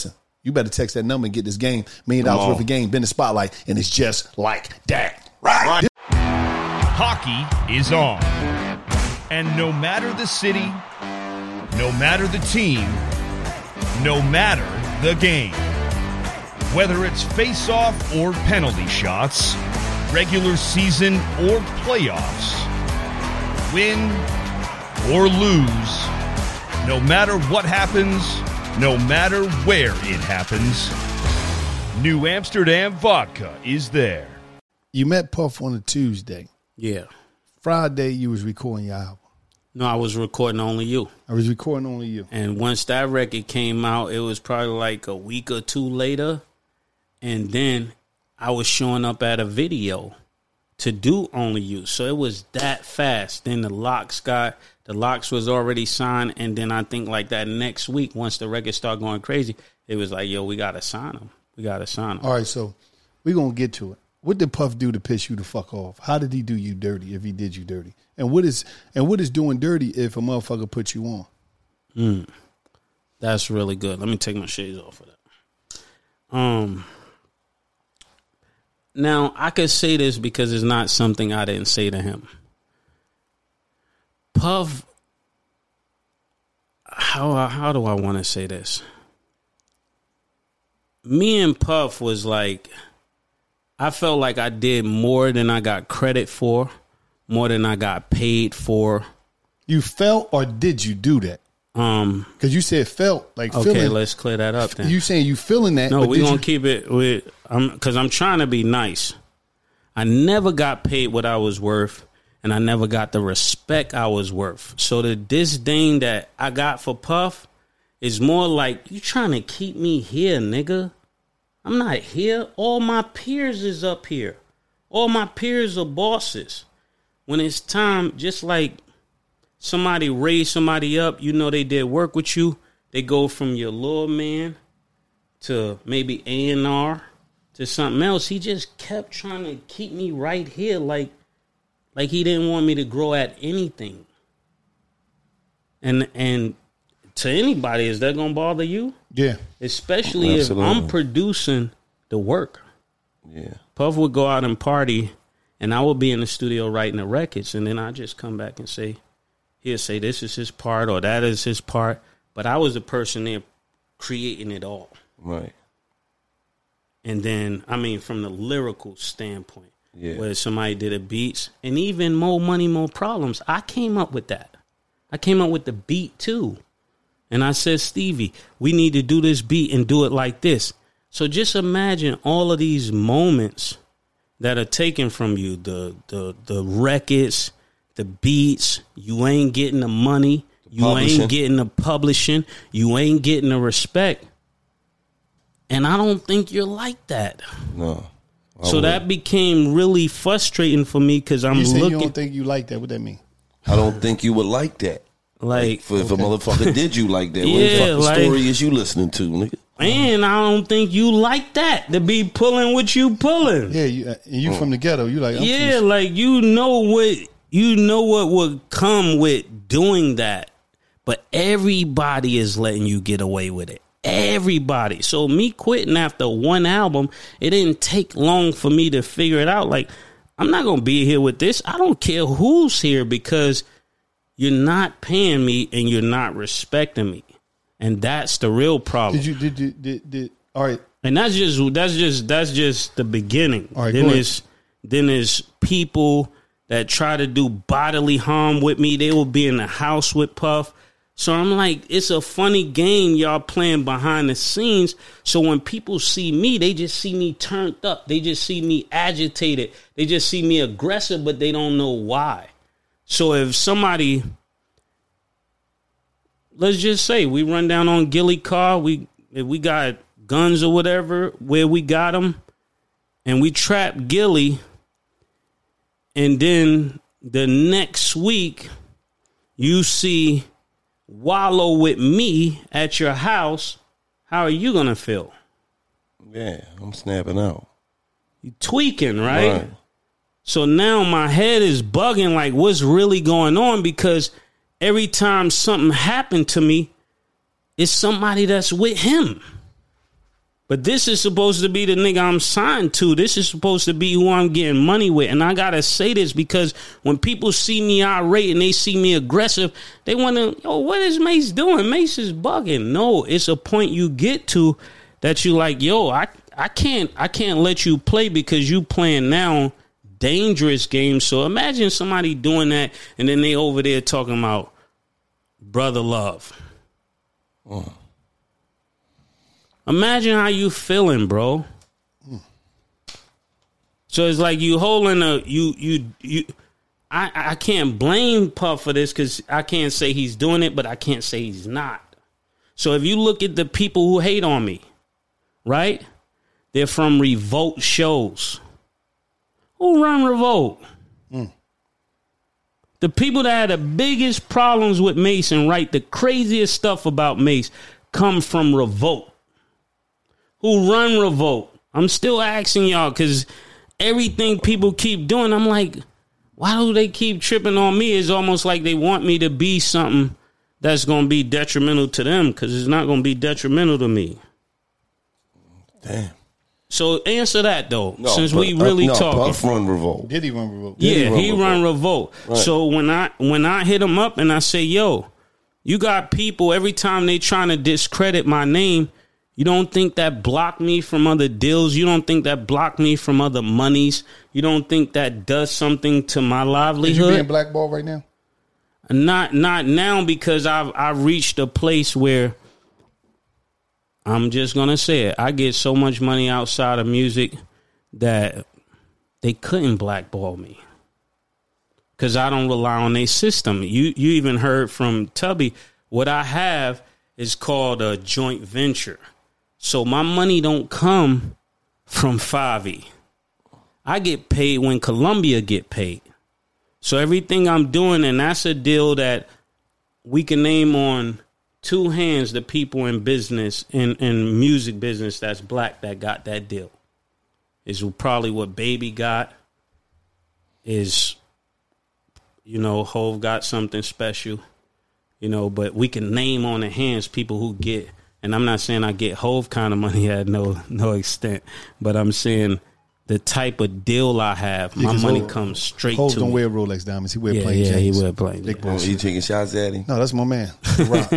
You better text that number and get this game, million Come dollars on. worth of game, been the spotlight, and it's just like that. Right. Hockey is on. And no matter the city, no matter the team, no matter the game, whether it's face-off or penalty shots, regular season or playoffs, win or lose, no matter what happens, no matter where it happens, New Amsterdam Vodka is there. You met Puff on a Tuesday. Yeah. Friday, you was recording your album. No, I was recording Only You. I was recording Only You. And once that record came out, it was probably like a week or two later. And then I was showing up at a video to do Only You. So it was that fast. Then the locks got, the locks was already signed. And then I think like that next week, once the record started going crazy, it was like, yo, we got to sign them. We got to sign them. All right, so we're going to get to it. What did Puff do to piss you the fuck off? How did he do you dirty if he did you dirty? And what is and what is doing dirty if a motherfucker put you on? Mm, that's really good. Let me take my shades off of that. Um, now, I could say this because it's not something I didn't say to him. Puff, how, how do I want to say this? Me and Puff was like, I felt like I did more than I got credit for, more than I got paid for. You felt or did you do that? Um, because you said felt like. Okay, feeling, let's clear that up. Then you saying you feeling that? No, but we're did gonna you, keep it with. I'm because I'm trying to be nice. I never got paid what I was worth, and I never got the respect I was worth. So the disdain that I got for Puff is more like, you trying to keep me here, nigga. I'm not here. All my peers is up here. All my peers are bosses. When it's time, just like somebody raised somebody up, you know they did work with you, they go from your little man to maybe A and R to something else. He just kept trying to keep me right here, like like he didn't want me to grow at anything. And and to anybody, is that gonna bother you? Yeah. Especially Absolutely. if I'm producing the work. Yeah. Puff would go out and party, and I would be in the studio writing the records, and then I just come back and say, he'll say this is his part or that is his part. But I was the person there creating it all. Right. And then, I mean, from the lyrical standpoint, Yeah. where somebody did a beats, and even More Money, More Problems, I came up with that. I came up with the beat too. And I said, Stevie, we need to do this beat and do it like this. So just imagine all of these moments that are taken from you, the the the records, the beats, you ain't getting the money, you Publishing. ain't getting the publishing, you ain't getting the respect. And I don't think you're like that. No. I So wouldn't. that became really frustrating for me because I'm you say looking. you don't think you like that? What that mean? I don't think you would like that. Like, For if a motherfucker did you like that, what Yeah, the fucking like- story is you listening to, nigga? And I don't think you like that to be pulling what you pulling. Yeah, you, uh, you from the ghetto. You like I'm yeah, from, like you know what you know what would come with doing that, but everybody is letting you get away with it. Everybody. So me quitting after one album, it didn't take long for me to figure it out. Like, I'm not gonna be here with this. I don't care who's here because you're not paying me and you're not respecting me. And that's the real problem. Did you did did did, did all right? And that's just that's just that's just the beginning. All right, then go ahead. there's then there's people that try to do bodily harm with me. They will be in the house with Puff. So I'm like, it's a funny game y'all playing behind the scenes. So when people see me, they just see me turned up. They just see me agitated. They just see me aggressive, but they don't know why. So if somebody, let's just say we run down on Gilly car, we if we got guns or whatever, where we got them, and we trap Gilly, and then the next week you see Wallow with me at your house, how are you gonna feel? Yeah, I'm snapping out. You tweaking, right? Right. So now my head is bugging like what's really going on, because every time something happened to me, it's somebody that's with him. But this is supposed to be the nigga I'm signed to. This is supposed to be who I'm getting money with. And I got to say this because when people see me irate and they see me aggressive, they want to, yo, what is Mace doing? Mace is bugging. No, it's a point you get to that you like, yo, I, I can't I can't let you play because you playing now dangerous games. So imagine somebody doing that and then they over there talking about brother love. Oh. Imagine how you feeling, bro. Mm. So it's like you holding a you you you. I I can't blame Puff for this because I can't say he's doing it, but I can't say he's not. So if you look at the people who hate on me, right? They're from Revolt shows. Who run Revolt? Mm. The people that had the biggest problems with Mace and write the craziest stuff about Mace come from Revolt. Who run Revolt? I'm still asking y'all because everything people keep doing, I'm like, why do they keep tripping on me? It's almost like they want me to be something that's going to be detrimental to them because it's not going to be detrimental to me. Damn. So answer that though, No, since but, we really uh, no, talking. Puff run Revolt. Did he run Revolt? Yeah, Did he run he Revolt? run Revolt. Right. So when I when I hit him up and I say, yo, you got people every time they trying to discredit my name, you don't think that block me from other deals? You don't think that block me from other monies? You don't think that does something to my livelihood? Is you being blackballed right now? Not not now because I've I reached a place where I'm just gonna say it. I get so much money outside of music that they couldn't blackball me because I don't rely on their system. You you even heard from Tubby. What I have is called a joint venture. So my money don't come from Favi. I get paid when Columbia get paid. So everything I'm doing, and that's a deal that we can name on two hands the people in business, in, in music business that's black that got that deal. Is probably what Baby got. Is, you know, Hove got something special. You know, but we can name on the hands people who get, and I'm not saying I get Hove kind of money at no no extent, but I'm saying the type of deal I have, Yeah, my 'cause money Hov- comes straight Hov to don't me. wear Rolex diamonds. He wear Yeah, plain yeah, James. he wear plain Big James. bullshit. You taking shots at him? No, that's my man. Rock.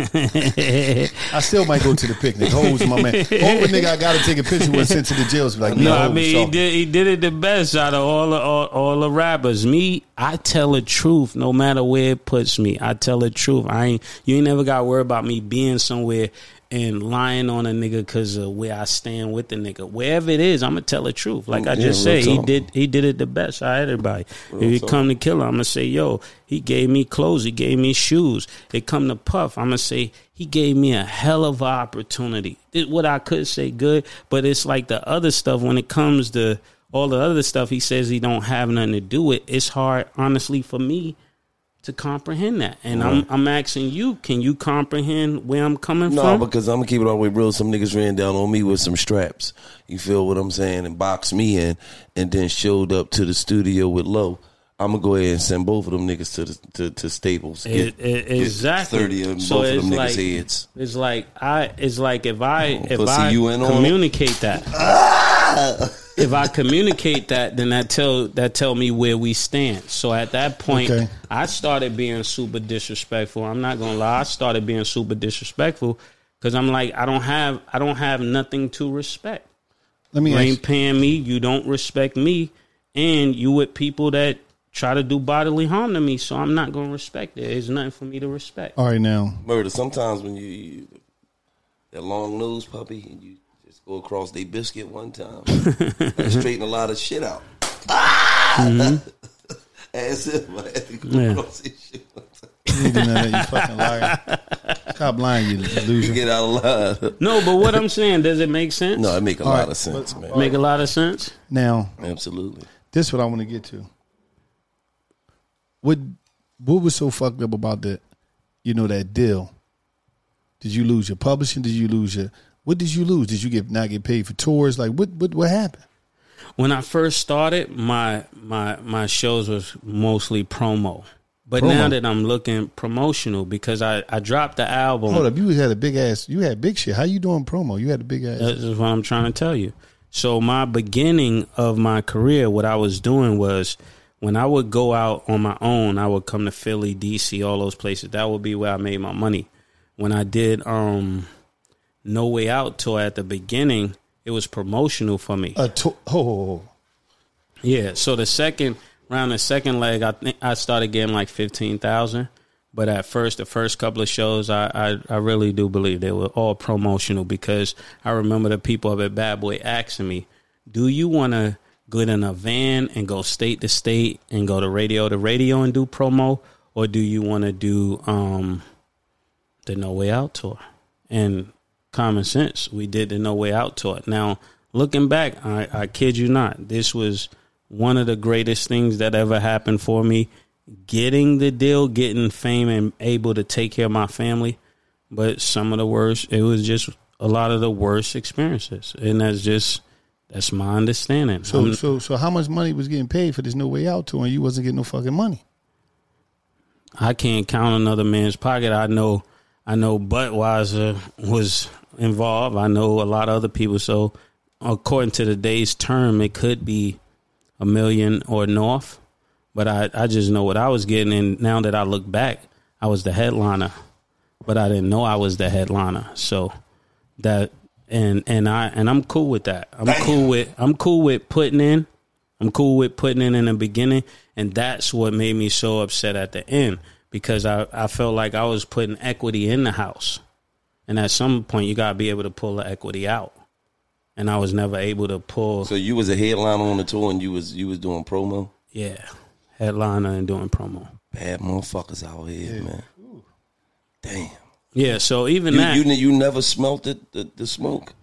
I still might go to the picnic. Hov's my man. Hov a nigga I got to take a picture with sent to the jails. Like, No, yeah, I Hov mean was he talking. did he did it the best out of all the all, all the rappers. Me, I tell the truth no matter where it puts me. I tell the truth. I ain't you ain't never got to worry about me being somewhere and lying on a nigga because of where I stand with the nigga. Wherever it is, I'm gonna tell the truth. Like I Yeah, just real said, he talk. did he did it the best out of everybody. Real if you talk. come to Killer, I'm gonna say, yo, he gave me clothes, he gave me shoes. It come to Puff, I'm gonna say he gave me a hell of an opportunity. This what I could say good, but it's like the other stuff when it comes to all the other stuff he says he don't have nothing to do with. It's hard, honestly, for me to comprehend that. And I'm I'm asking you, can you comprehend where I'm coming No, from? because I'm gonna keep it all the way real. Some niggas ran down on me with some straps. You feel what I'm saying? And boxed me in, and then showed up to the studio with Low. I'm gonna go ahead and send both of them niggas to the to, to Staples. It- Get- it- get exactly. thirty of them, So both of it's them niggas' like, heads. It's like I. It's like if I if pussy I you in on it? communicate that. If I communicate that, then that tell that tell me where we stand. So at that point, Okay. I started being super disrespectful. I'm not gonna lie. I started being super disrespectful because I'm like, I don't have I don't have nothing to respect. Let me You ask ain't paying me. You don't respect me, and you with people that try to do bodily harm to me. So I'm not gonna respect it. There's nothing for me to respect. All right, now. Murder. Sometimes when you, you that long nose puppy and you just go across they biscuit one time, that straighten a lot of shit out. Mhm. As if I had to go Yeah. across this shit one time. You ain't do none of that, you fucking liar. Stop lying, you loser. You get out of line. No, but what I'm saying, does it make sense? No, it make a All lot right, of sense, man. Make a lot of sense. Now, Absolutely. this is what I want to get to. What what was so fucked up about that? You know that deal. Did you lose your publishing? Did you lose your? What did you lose? Did you get not get paid for tours? Like what? What? What happened? When I first started, my my my shows was mostly promo, But Promo. now that I'm looking promotional, because I, I dropped the album. Hold up, you had a big ass. You had big shit. How you doing promo? You had a big ass. That's what I'm trying to tell you. So my beginning of my career, what I was doing was when I would go out on my own, I would come to Philly, D C, all those places. That would be where I made my money. When I did um, No Way Out tour at the beginning, it was promotional for me. A tour. Oh. Yeah. So the second around the second leg, I think I started getting like fifteen thousand. But at first, the first couple of shows, I, I, I really do believe they were all promotional because I remember the people up at Bad Boy asking me, do you want to get in a van and go state to state and go to radio to radio and do promo? Or do you want to do um, the No Way Out tour? And common sense, we did the No Way Out tour. Now, looking back, I, I kid you not, this was one of the greatest things that ever happened for me. Getting the deal, getting fame, and able to take care of my family. But some of the worst, it was just a lot of the worst experiences. And that's just, that's my understanding. So, I'm, so, so how much money was getting paid for this No Way Out tour and you wasn't getting no fucking money? I can't count another man's pocket. I know, I know Budweiser was involved. I know a lot of other people. So according to today's term, it could be a million or north. But I, I just know what I was getting. And now that I look back, I was the headliner, but I didn't know I was the headliner. So that, and, and I, and I'm cool with that. I'm Damn. cool with, I'm cool with putting in, I'm cool with putting in in the beginning. And that's what made me so upset at the end, because I, I felt like I was putting equity in the house. And at some point you gotta be able to pull the equity out. And I was never able to pull. So you was a headliner on the tour and you was, you was doing promo? Yeah. Headliner and doing promo. Bad motherfuckers out here, yeah. man. Ooh. Damn. Yeah, so even you, that. You, you never smelt the, the, the smoke?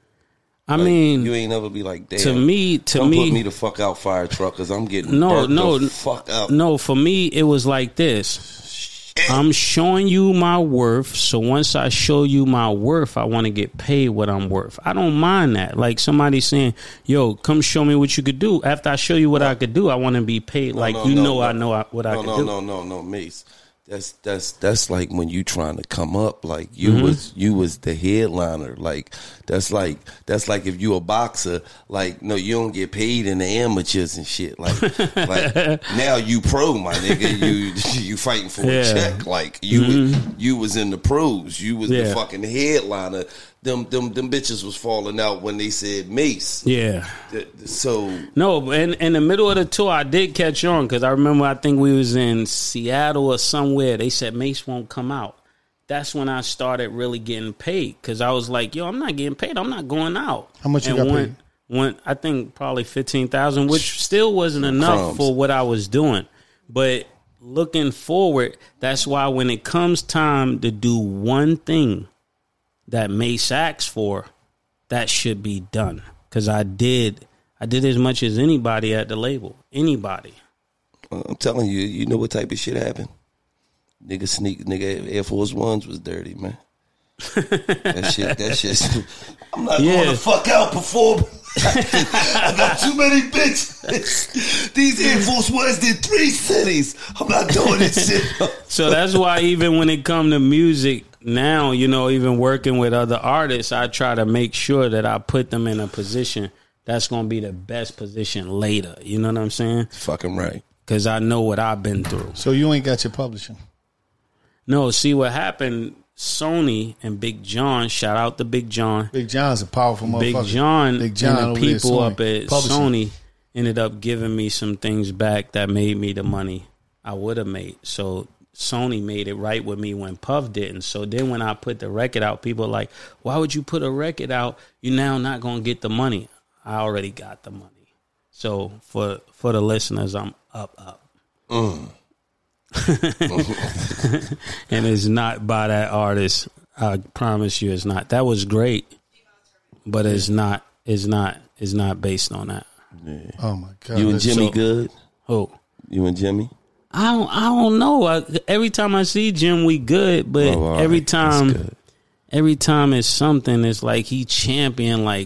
I like, mean. You ain't never be like, damn. To me, to come me. put me the fuck out, fire truck, because I'm getting no, no, the fuck out. No, for me, it was like this. I'm showing you my worth. So once I show you my worth, I want to get paid what I'm worth. I don't mind that. Like somebody saying, yo, come show me what you could do. After I show you what I could do, I want to be paid no, like no, you no, know no. I know what no, I could no, do. No, no, no, no, Mace. That's that's that's like when you trying to come up, like you mm-hmm. was you was the headliner. Like that's like that's like if you a boxer, like no, you don't get paid in the amateurs and shit. Like like now you pro, my nigga. You you fighting for yeah. a check. Like you mm-hmm. you was in the pros. You was yeah. the fucking headliner. Them them them bitches was falling out when they said Mace. Yeah. So no, in in the middle of the tour, I did catch on because I remember I think we was in Seattle or somewhere. They said Mace won't come out. That's when I started really getting paid because I was like, yo, I'm not getting paid. I'm not going out. How much you and got one, paid? One, I think probably fifteen thousand, which still wasn't enough Crumbs. for what I was doing. But looking forward, that's why when it comes time to do one thing that Mace asks for, that should be done. Because I did, I did as much as anybody at the label. Anybody. I'm telling you, you know what type of shit happened? Nigga sneak, nigga Air Force Ones was dirty, man. that shit, that shit. I'm not yeah. going to fuck out before. I got too many bitches. These Air Force Ones did three cities. I'm not doing this shit. So that's why even when it come to music now, you know, even working with other artists, I try to make sure that I put them in a position that's going to be the best position later. You know what I'm saying? Fucking right. Because I know what I've been through. So you ain't got your publishing? No, see what happened, Sony and Big John, shout out to Big John. Big John's a powerful motherfucker. Big John, Big John and the people up at publishing. Sony ended up giving me some things back that made me the money I would have made. So Sony made it right with me when Puff didn't. So then when I put the record out, people are like, why would you put a record out? You're now not going to get the money. I already got the money. So for for the listeners, I'm up, up. Mm. And it's not by that artist. I promise you it's not. That was great, but it's not, it's not, it's not based on that. Yeah. Oh my God. You and Jimmy so, good? Who? You and Jimmy? I don't, I don't know. I, every time I see Jim, we good, but oh, every right. time, every time it's something, it's like he champion, like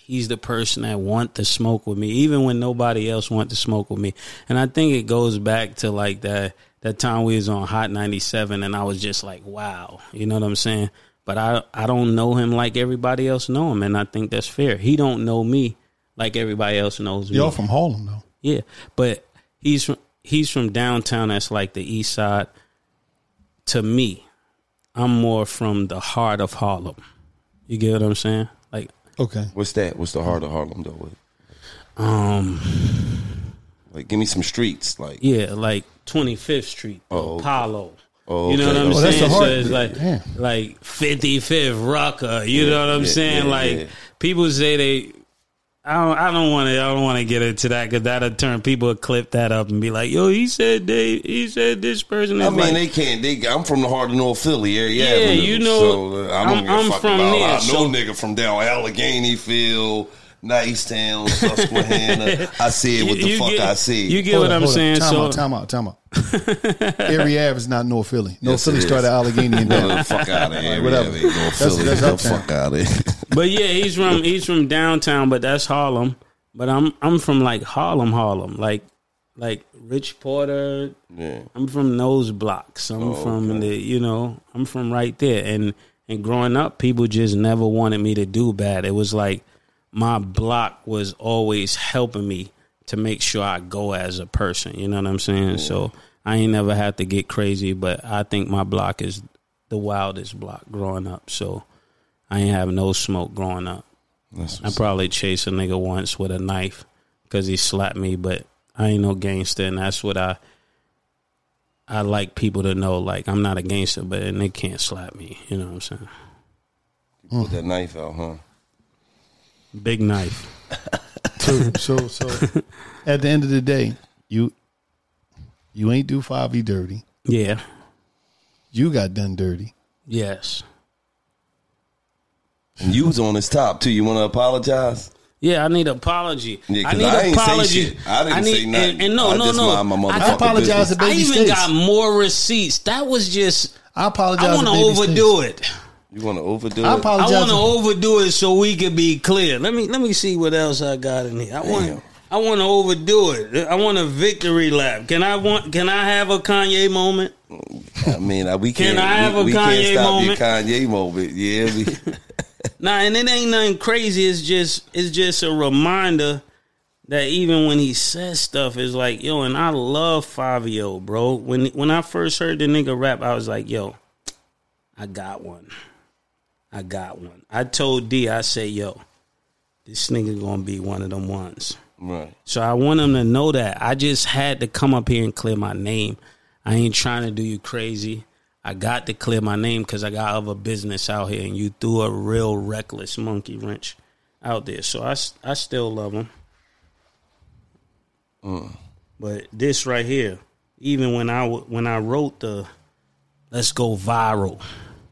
he's the person that want to smoke with me, even when nobody else want to smoke with me. And I think it goes back to like that that time we was on Hot ninety-seven, and I was just like, wow, you know what I'm saying? But I I don't know him like everybody else know him, and I think that's fair. He don't know me like everybody else knows me. Y'all from Harlem though. Yeah, but he's from he's from downtown. That's like the east side. To me, I'm more from the heart of Harlem. You get what I'm saying? Like, okay, what's that? What's the heart of Harlem though? Um, like, give me some streets. Like, yeah, like twenty-fifth Street, oh, okay. Apollo. Oh, you know okay. what I'm oh, saying? That's So heart, it's like yeah. like fifty-fifth Rucker. You Yeah, know what I'm yeah, saying? yeah, like yeah. people say they. I don't. I don't want to. I don't want to get into that because that'll turn people to clip that up and be like, "Yo, he said they. He said this person." Is I mean, like, they can't. They, I'm from the heart of North Philly area. Yeah, you know, So, uh, I don't I'm- give a I'm fuck from about there, I know so- nigga from down Allegheny Field, Nicetown, Susquehanna. I said what the You fuck get- I said. you get what I'm saying. Time So out, time out, time out. Area Ave is not North Philly. North Yes, Philly it started is. Allegheny and Get down. the fuck out of here. Whatever. Yeah, North Philly. That's, Get the that's uptown. fuck out of here. but yeah, he's from he's from downtown, but that's Harlem. But I'm I'm from like Harlem, Harlem, like like Rich Porter. Yeah. I'm from those blocks. I'm Oh, from okay. the you know I'm from right there. And and growing up, people just never wanted me to do bad. It was like my block was always helping me to make sure I go as a person. You know what I'm saying? Yeah. So I ain't never had to get crazy, but I think my block is the wildest block growing up. So I ain't have no smoke growing up. That's I probably chased a nigga once with a knife because he slapped me, but I ain't no gangster, and that's what I I like people to know. Like, I'm not a gangster, but and they can't slap me. You know what I'm saying? You put that knife out, huh? Big knife. So, so, so, at the end of the day, you you ain't do Favi dirty. Yeah. You got done dirty. Yes. And you was on his top too. You want to apologize? Yeah, I need an apology. Yeah, 'cause I need I an ain't say apology. shit. I didn't need, say nothing. And, and no, I no, just no. mind my motherfucking I apologize to I Baby even Stace. got more receipts. That was just. I apologize. I want to to Baby overdo Stace. it. You want to overdo I it? apologize. I want to to- overdo it so we can be clear. Let me let me see what else I got in here. I want Damn. I want to overdo it. I want a victory lap. Can I want? Can I have a Kanye moment? I mean, uh, we Can can't. I have we, a we Kanye can't stop moment? your Kanye moment. Yeah, we, Nah, and it ain't nothing crazy. It's just it's just a reminder that even when he says stuff, it's like, yo, and I love Fabio, bro. When when I first heard the nigga rap, I was like, yo, I got one. I got one. I told D, I say, yo, this nigga gonna be one of them ones. right. So I want him to know that. I just had to come up here and clear my name. I ain't trying to do you crazy. I got to clear my name because I got other business out here, and you threw a real reckless monkey wrench out there. So I, I still love him. Mm. But this right here, even when I when I wrote the "Let's Go Viral,"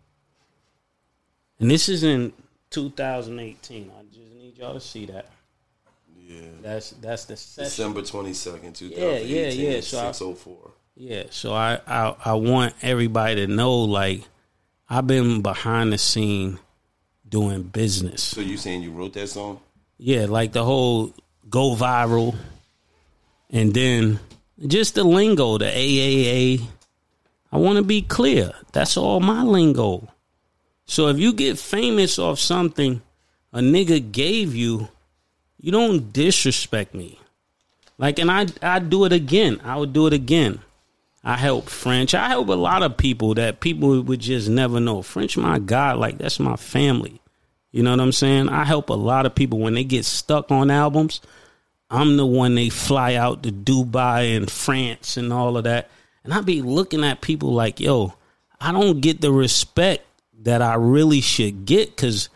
and this is in two thousand eighteen. I just need y'all to see that. Yeah. That's that's the session. December twenty second, two Yeah, thousand yeah, eighteen. yeah. So I- six oh four. Yeah, so I, I I want everybody to know, like, I've been behind the scene doing business. So you saying you wrote that song? Yeah, like the whole go viral, and then just the lingo, the A A A. I want to be clear. That's all my lingo. So if you get famous off something a nigga gave you, you don't disrespect me. Like, and I I do it again. I would do it again. I help French. I help a lot of people that people would just never know. French, my God, like, that's my family. You know what I'm saying? I help a lot of people when they get stuck on albums. I'm the one they fly out to Dubai and France and all of that. And I be looking at people like, yo, I don't get the respect that I really should get because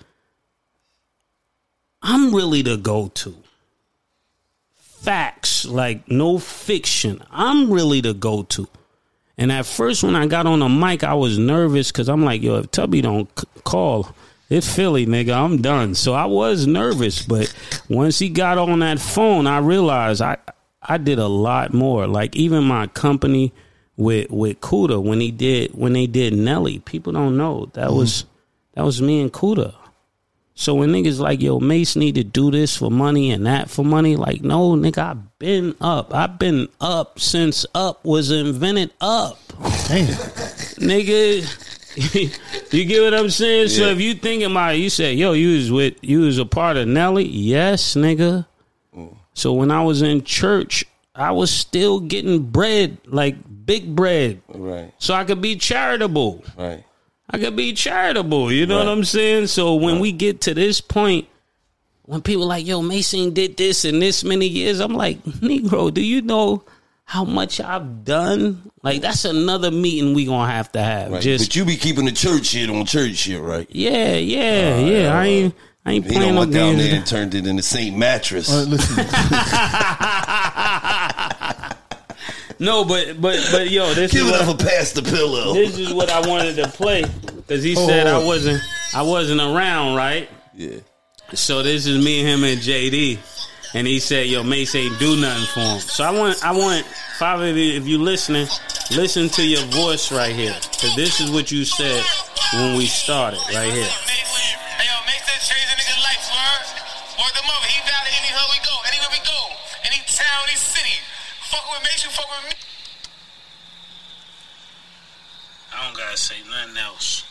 I'm really the go-to. Facts, like no fiction. I'm really the go-to. And at first when I got on the mic, I was nervous because I'm like, yo, if Tubby don't c- call, it's Philly, nigga, I'm done. So I was nervous, but once he got on that phone, I realized I I did a lot more. Like even my company with with Kuda, when he did when they did Nelly, people don't know that Mm. was that was me and Kuda. So when niggas like, yo, Mace need to do this for money and that for money, like, no, nigga, I've been up. I've been up since up was invented up. Damn. Nigga, you get what I'm saying? Yeah. So if you thinking about it, you say, yo, you was with, you was a part of Nelly? Yes, nigga. Mm. So when I was in church, I was still getting bread, like big bread. Right. So I could be charitable. Right. I could be charitable, you know right. what I'm saying? So when right. we get to this point, when people like, yo, Mason did this in this many years, I'm like, Negro, do you know how much I've done? Like, that's another meeting we gonna have to have. Right. Just, but you be keeping the church shit on church shit, right? Yeah, yeah, uh, yeah. I ain't, I ain't he playing don't no down games. there and turned it into Saint Mattress. Uh, listen. No, but but but yo, this give is it what, up for Pastor Pillow. This is what I wanted to play because he oh. said I wasn't I wasn't around, right? Yeah. So this is me and him and J D, and he said, "Yo, Mace ain't do nothing for him." So I want I want five of you, if you listening, listen to your voice right here because this is what you said when we started right here. Hey, yo, Mace that changed a nigga's life, word. Word them up. He down anywhere we go, anywhere we go, any town, any city. Fuck with Mace, you fuck with me. I don't gotta say nothing else.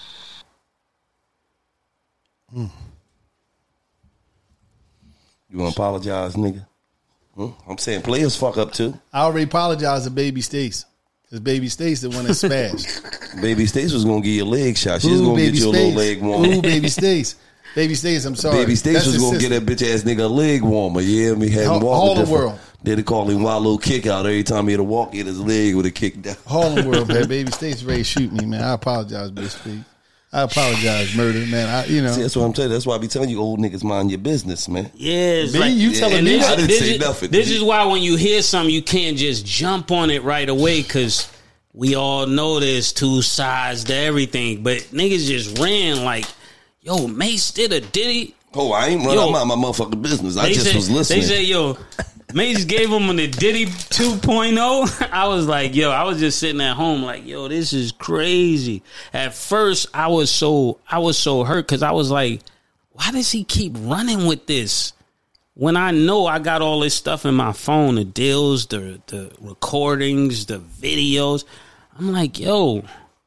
Hmm. You wanna apologize, nigga? Hmm? I'm saying players fuck up too. I already apologized to Baby Stace. Because Baby Stace the one that smashed. Baby Stace was gonna give you a leg shot. She was gonna get you a little leg warmer. Ooh, Baby Stace. Baby Stace, I'm sorry. Baby Stace was gonna get that bitch ass nigga a leg warmer. Yeah, me had him walk Harlem World. They they call him Wallow Kick Out. Every time he had to walk in, his leg would have kicked down. Harlem World, man. Baby Stace ready to shoot me, man. I apologize, Baby Stace. I apologize, murder, man. I, you know, see, that's what I'm telling you. That's why I be telling you, old niggas, mind your business, man. Yeah, me, like, you telling me? This, I didn't this say is, nothing. This is why when you hear something, you can't just jump on it right away because we all know there's two sides to everything. But niggas just ran like, yo, Mace did a Diddy. Oh, I ain't running out my motherfucking business. I just say, was listening. They say, yo, Mace gave him the Diddy two point oh. I was like, yo, I was just sitting at home like, yo, this is crazy. At first, I was so I was so hurt because I was like, why does he keep running with this? When I know I got all this stuff in my phone, the deals, the the recordings, the videos. I'm like, yo,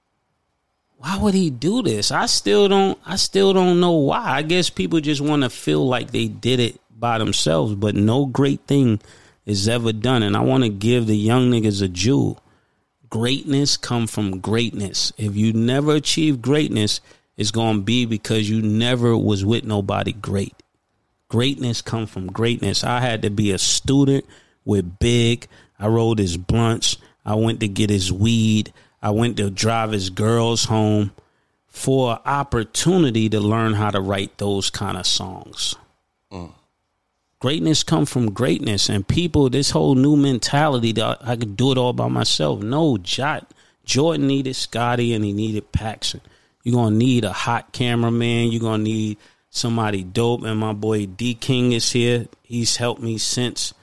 why would he do this? I still don't I still don't know why. I guess people just want to feel like they did it by themselves, but no great thing is ever done. And I want to give the young niggas a jewel. Greatness come from greatness. If you never achieve greatness, it's going to be because you never was with nobody great. Greatness come from greatness. I had to be a student with Big. I rolled his blunts. I went to get his weed. I went to drive his girls home for an opportunity to learn how to write those kind of songs. Mm. Greatness come from greatness, and people, this whole new mentality that I could do it all by myself. No, Jot, Jordan needed Scotty and he needed Paxson. You're going to need a hot cameraman. You're going to need somebody dope, and my boy D King is here. He's helped me since,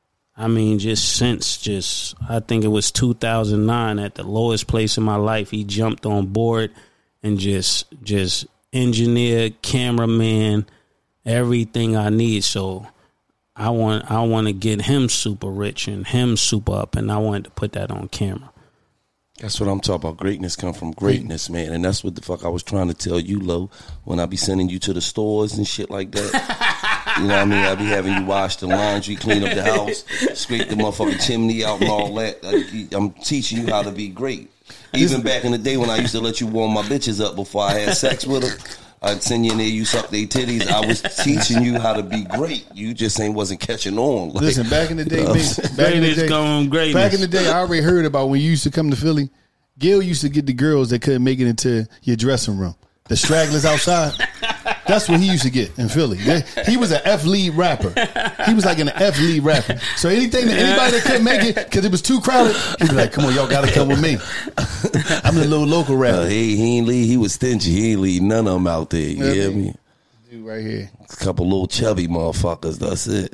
I mean, just since just, I think it was two thousand nine at the lowest place in my life. He jumped on board and just, just engineer, cameraman, everything I need. So I want I want to get him super rich and him super up, and I wanted to put that on camera. That's what I'm talking about. Greatness come from greatness, man. And that's what the fuck I was trying to tell you, Lo, when I be sending you to the stores and shit like that. You know what I mean? I be having you wash the laundry, clean up the house, scrape the motherfucking chimney out and all that. I, I'm teaching you how to be great. Even back in the day when I used to let you warm my bitches up before I had sex with them, I'd send you in there, you suck their titties. I was teaching you how to be great. You just ain't wasn't catching on. Like, listen, back in the day, man, back in the day, greatness. back in the day, I already heard about when you used to come to Philly. Gil used to get the girls that couldn't make it into your dressing room. The stragglers outside. That's what he used to get in Philly. He was an F lead rapper. He was like an F lead rapper. So anything that anybody that couldn't make it because it was too crowded, he'd be like, "Come on, y'all got to come with me." I'm the little local rapper. Uh, he, he ain't lead. He was stingy. He ain't lead none of them out there. You hear me? Dude, right here. A couple little chubby motherfuckers. That's it.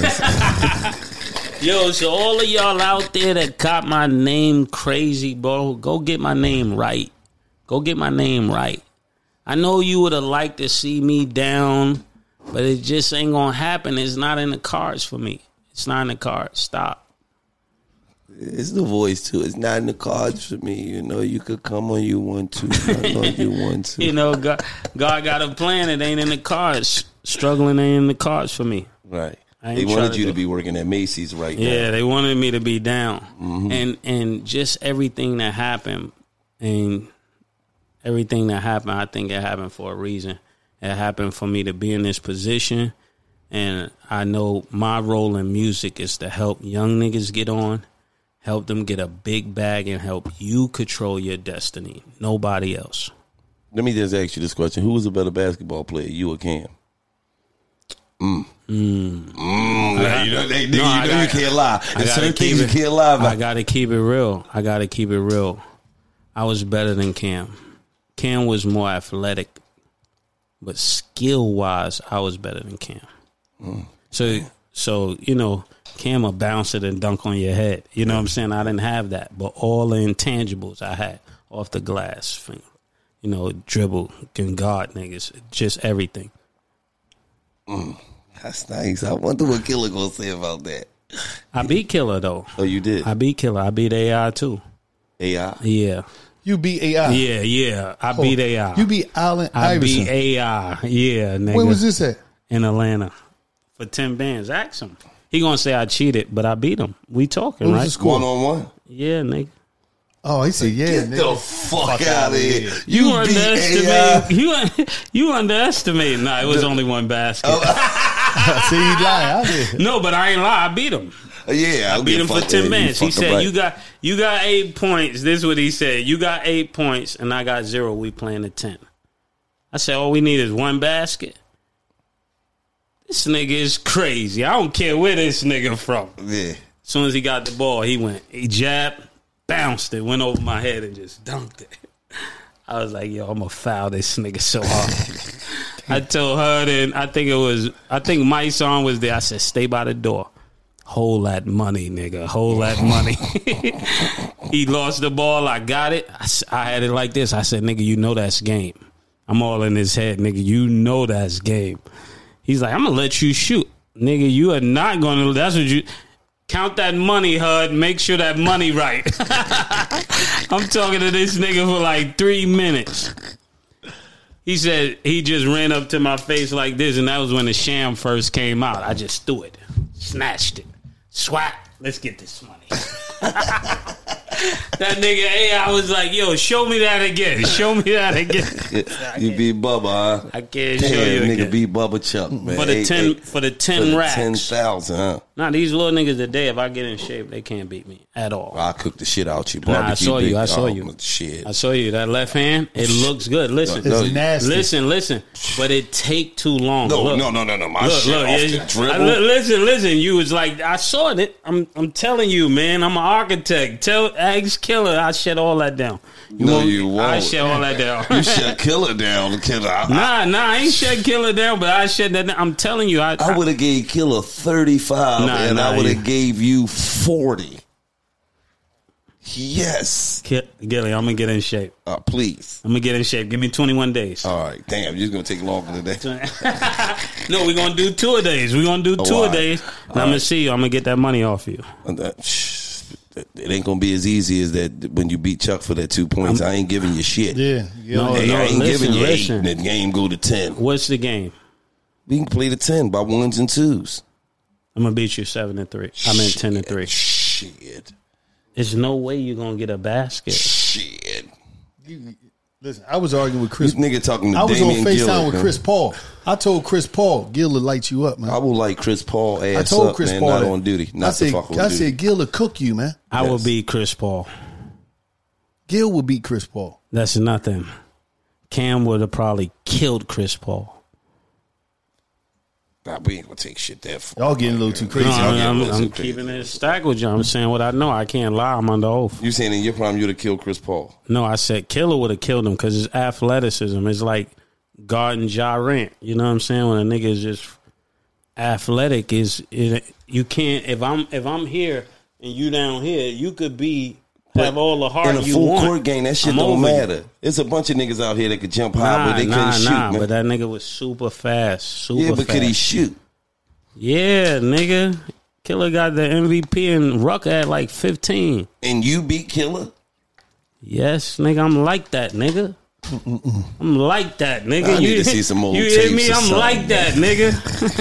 Yo, so all of y'all out there that got my name crazy, bro, go get my name right. Go get my name right. I know you would have liked to see me down, but it just ain't gonna happen. It's not in the cards for me. It's not in the cards. Stop. It's the voice too. It's not in the cards for me. You know, you could come on you want to. I know you want to. You know, God, God got a plan. It ain't in the cards. Struggling ain't in the cards for me. Right. I ain't They trying wanted to you do- to be working at Macy's right now. Yeah, they wanted me to be down, Mhm. and and just everything that happened, and everything that happened, I think it happened for a reason. It happened for me to be in this position, and I know my role in music is to help young niggas get on, help them get a big bag, and help you control your destiny. Nobody else. Let me just ask you this question: who was a better basketball player, you or Cam? Mm. Mm. Mm. I- you know, they, No, you, I know got- you can't lie. I There's gotta certain keep things it- you can't lie about. I gotta keep it real. I gotta keep it real. I was better than Cam. Cam was more athletic, but skill wise, I was better than Cam. Mm. So, so you know, Cam will bounce it and dunk on your head. You know what I'm saying? I didn't have that, but all the intangibles I had off the glass, you know, dribble, can guard niggas, just everything. Mm. That's nice. I wonder what Killer gonna say about that. I beat Killer though. Oh, you did? I beat Killer. I beat A I too. A I? Yeah. You beat A I? Yeah, yeah. I Oh, beat A I. You beat Allen I Iverson? beat A I. Yeah, nigga. Where was this at? In Atlanta. For ten bands. Ask him. He gonna say I cheated, but I beat him. We talking, What was right? the score? One on one? Yeah, nigga. Oh, he said, yeah, Get nigga. the fuck out of here. You, You beat underestimate. A I. You un- you underestimate. Nah, it was only one basket. See, he lied. I did. No, but I ain't lie. I beat him. Yeah, I beat him for ten bands. He said, right. "You got you got eight points." This is what he said. You got eight points, and I got zero. We playing at ten. I said, "All we need is one basket." This nigga is crazy. I don't care where this nigga from. Yeah. As soon as he got the ball, he went. He jabbed, bounced it, went over my head, and just dunked it. I was like, "Yo, I'm gonna foul this nigga so hard." I told her, and I think it was, I think my son was there. I said, "Stay by the door. Hold that money, nigga. Hold that money." He lost the ball. I got it. I, s- I had it like this. I said, "Nigga, you know that's game." I'm all in his head. Nigga, you know that's game. He's like, "I'm going to let you shoot." Nigga, you are not going to. That's what you. Count that money, H U D. Make sure that money right. I'm talking to this nigga for like three minutes. He said he just ran up to my face like this, and that was when the sham first came out. I just threw it, snatched it, swat. Let's get this money. That nigga, hey, I was like, "Yo, show me that again. Show me that again." You beat Bubba, huh? I can't Damn, show you nigga again. beat Bubba Chuck, man. For the Hey, ten, hey, for the ten for the racks, ten thousand, huh? Nah, these little niggas today, if I get in shape, they can't beat me at all. I cooked the shit out you. Nah, I Barbecue saw you. big- I saw oh, you. Shit. I saw you. That left hand, it looks good. Listen, No, It's nasty. Listen, listen. But it take too long. No, Look. no, no, no, no. My Look, shit look, off yeah, the dribble. I- li- listen, listen. You was like, I saw it. I'm, I'm telling you, man. I'm an architect. Tell Ask Killer, I shut all that down. You No, won't- you won't. I shut all that down. You shut Killer down, Killer. I, Nah, nah. I ain't shut Killer down, but I shut that down. I'm telling you, I, I would have gave Killer thirty-five, Nah, and nah, I would you- have gave you forty. Yes. Ki- Gilly, I'm gonna get in shape. Uh, please. I'm gonna get in shape. Give me twenty-one days. All right. Damn, you're going to take longer than that. No, we're gonna do two a days. We're gonna do Oh, two all a right. days. All And I'm gonna right. see you. I'm gonna get that money off you. And that- shh, It ain't going to be as easy as that when you beat Chuck for that two points. I ain't giving you shit. Yeah. No, Hey, no, I ain't listen, giving you listen. eight, and the game go to ten. What's the game? We can play the ten by ones and twos. I'm gonna beat you seven and three. I mean ten and three. Shit. There's no way you're gonna get a basket. Shit. You- Listen, I was arguing with Chris. This nigga talking to I was Damian on FaceTime Gillard, with man. Chris Paul. I told Chris Paul, Gil will light you up, man. I will like Chris Paul ass I told up, Chris man, Paul not that. on duty. Not I said, to fuck on I duty. said, Gil will cook you, man. I will Yes. beat Chris Paul. Gil will beat Chris Paul. That's nothing. Cam would have probably killed Chris Paul. Nah, we ain't gonna take shit that far. Y'all getting a little too crazy. No, Y'all I'm, getting a I'm, little I'm too crazy. keeping it stacked with you. I'm saying what I know. I can't lie. I'm under oath. You saying in your prime you'd have killed Chris Paul? No, I said Killer would have killed him because his athleticism is like guarding Ja Rant. You know what I'm saying? When a nigga is just athletic, is it, you can't. If I'm if I'm here and you down here, you could be have all the heart in a you full want. court game, that shit I'm don't over you. matter. It's a bunch of niggas out here that could jump high, Nah, but they nah, couldn't shoot, nah, man. but that nigga was super fast. Super yeah, but fast. could he shoot? Yeah, nigga. Killer got the M V P and Ruck at like fifteen. And you beat Killer? Yes, nigga. I'm like that, nigga. Mm-mm-mm. I'm like that, nigga. I you need to see some old You hear tapes me? or I'm something, like that, nigga.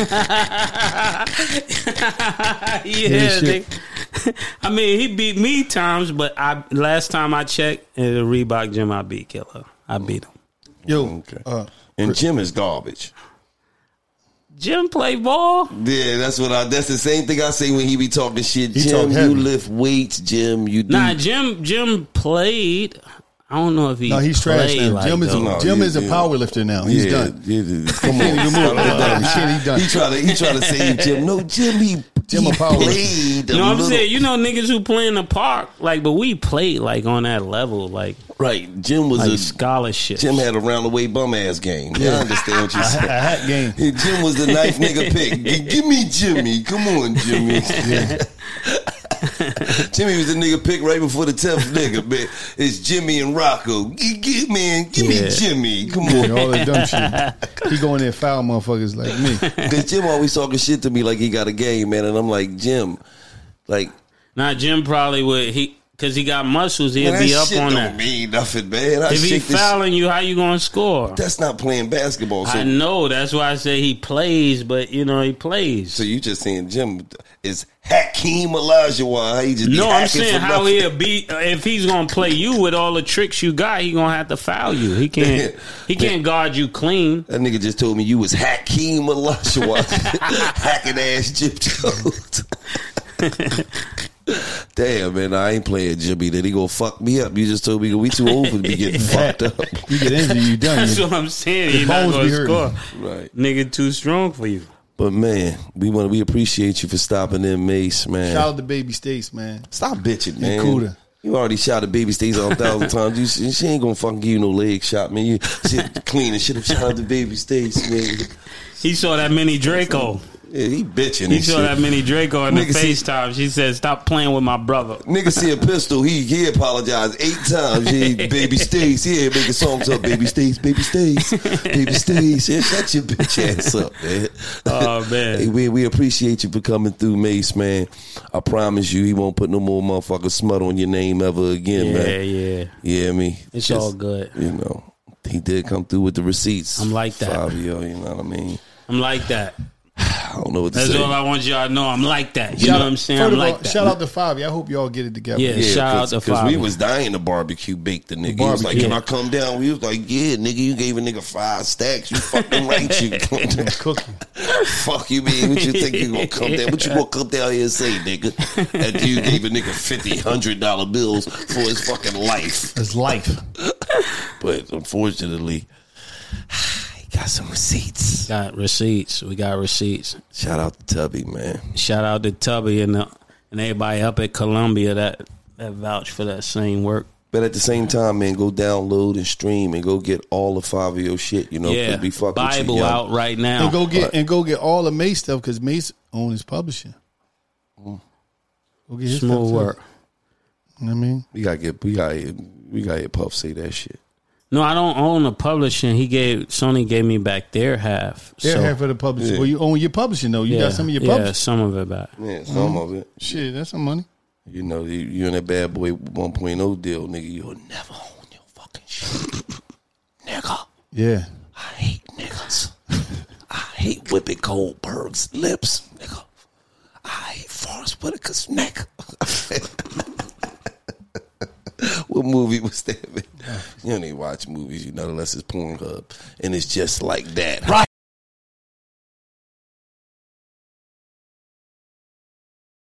yeah, nigga. I mean, he beat me times, but I last time I checked in the Reebok gym, I beat Killer. I beat him. Yo, okay. uh, and Jim is garbage. Jim play ball. Yeah, that's what I. That's the same thing I say when he be talking shit. He Jim, talk heavy. you lift weights. Jim, you do. Nah, Jim. Jim played. I don't know if he. No, he's trash played now. like Jim is a, No, Jim yeah, is a yeah. power lifter now. He's yeah, done. Yeah, yeah. Come Can't on, even move. Stop it. Shit, he done. He try to he try to save Jim. No, Jim, he Jim he a power played. You a know what I'm little- saying? You know niggas who play in the park, like, but we played like on that level, like Right, Jim was like a scholarship. Jim had a roundaway bum ass game. Yeah, I understand what you're A saying. hat game. Hey, Jim was the ninth nigga pick. G- Give me Jimmy. Come on, Jimmy. Jimmy was the nigga pick right before the tenth nigga, man. It's Jimmy and Rocco. G- g- man, give Yeah. me Jimmy. Come Yeah, on. all that dumb shit. He go in there and foul motherfuckers like me. Because Jim always talking shit to me like he got a game, man. And I'm like, Jim, like, Now Jim probably would he because he got muscles. He'll man, be that up shit on don't that. mean nothing, man. I If he shake this fouling you, how you gonna score? shit. That's not playing basketball. So, I know. That's why I say he plays, but you know he plays. so you just saying Jim is Hakeem Olajuwon? How he just be No, I'm hacking saying for how nothing? he'll be if he's gonna play you with all the tricks you got. He gonna have to foul you. He can't. He can't guard you clean. That nigga just told me you was Hakeem Olajuwon, hacking ass Jim Jones. Damn, man, I ain't playing Jimmy. Then he gonna fuck me up. You just told me we too old to be getting fucked up. You get injured, you done. That's You- what I'm saying. Your He's not bones gonna be hurting. score. Right. Nigga, too strong for you. But man, we want we appreciate you for stopping in, Mace, man. Shout out to Baby States, man. Stop bitching, And man. Cuda. You already shot at Baby States a thousand times. You, she, she ain't gonna fucking give you no leg shot, man. You shit clean and shit have shot out to Baby States, man. He saw that mini Draco. Yeah, he bitching. He and saw shit. that mini Draco in the Nigga see- FaceTime. She said, "Stop playing with my brother." Nigga see a pistol, he he apologized eight times. Yeah, Baby Stace, yeah, making songs up. Baby Stace, Baby Stace, Baby Stace. Yeah, shut your bitch ass up, man. Oh man, Hey, we we appreciate you for coming through, Mace, man. I promise you, he won't put no more motherfucking smut on your name ever again, yeah, man. yeah. Yeah, me. It's Just, all good. You know, he did come through with the receipts. I'm like that. Fabio, you know what I mean? I'm like that. I don't know what to That's say. all I want y'all to know. I'm like that. You Shout know what out- I'm saying? first I'm of all, like that. Shout out to Fabi. I hope y'all get it together. Yeah. shout out to Because we Fabi. was dying to barbecue bake the nigga. He was like, Barbecue. can I come down? We was like, yeah, nigga, you gave a nigga five stacks. You fucking right, you. Cookie. Fuck you, man. What you think you gonna come down? What you gonna come down here and say, nigga? After you gave a nigga fifty, hundred dollar bills for his fucking life. His life. But unfortunately, he got some receipts. Got receipts. We got receipts. Shout out to Tubby, man. Shout out to Tubby and the, and everybody up at Columbia that that vouch for that same work. But at the same time, man, go download and stream and go get all the Fabio shit, you know, Yeah, because we fuck with you, Bible young. out right now. And go get Right. and go get all the Mace stuff because Mace owns his publishing. Go get his Small stuff, too. work. You know what I mean? We gotta get we gotta we gotta get Puff say that shit. No, I don't own the publishing. He gave Sony gave me back their half. They're so, half of the publishing. Yeah. Well, you own your publishing though. You yeah, got some of your yeah, publishing. some of it back. Yeah, some of it. Shit, that's some money. You know, you, you in that bad boy one point oh deal, nigga. You'll never own your fucking shit. Nigga. Yeah. I hate niggas. I hate Whoopi Goldberg's lips, nigga. I hate Forrest Whitaker's neck. What movie was that, man? You don't even watch movies, you know, unless it's Pornhub. And it's just like that. Right.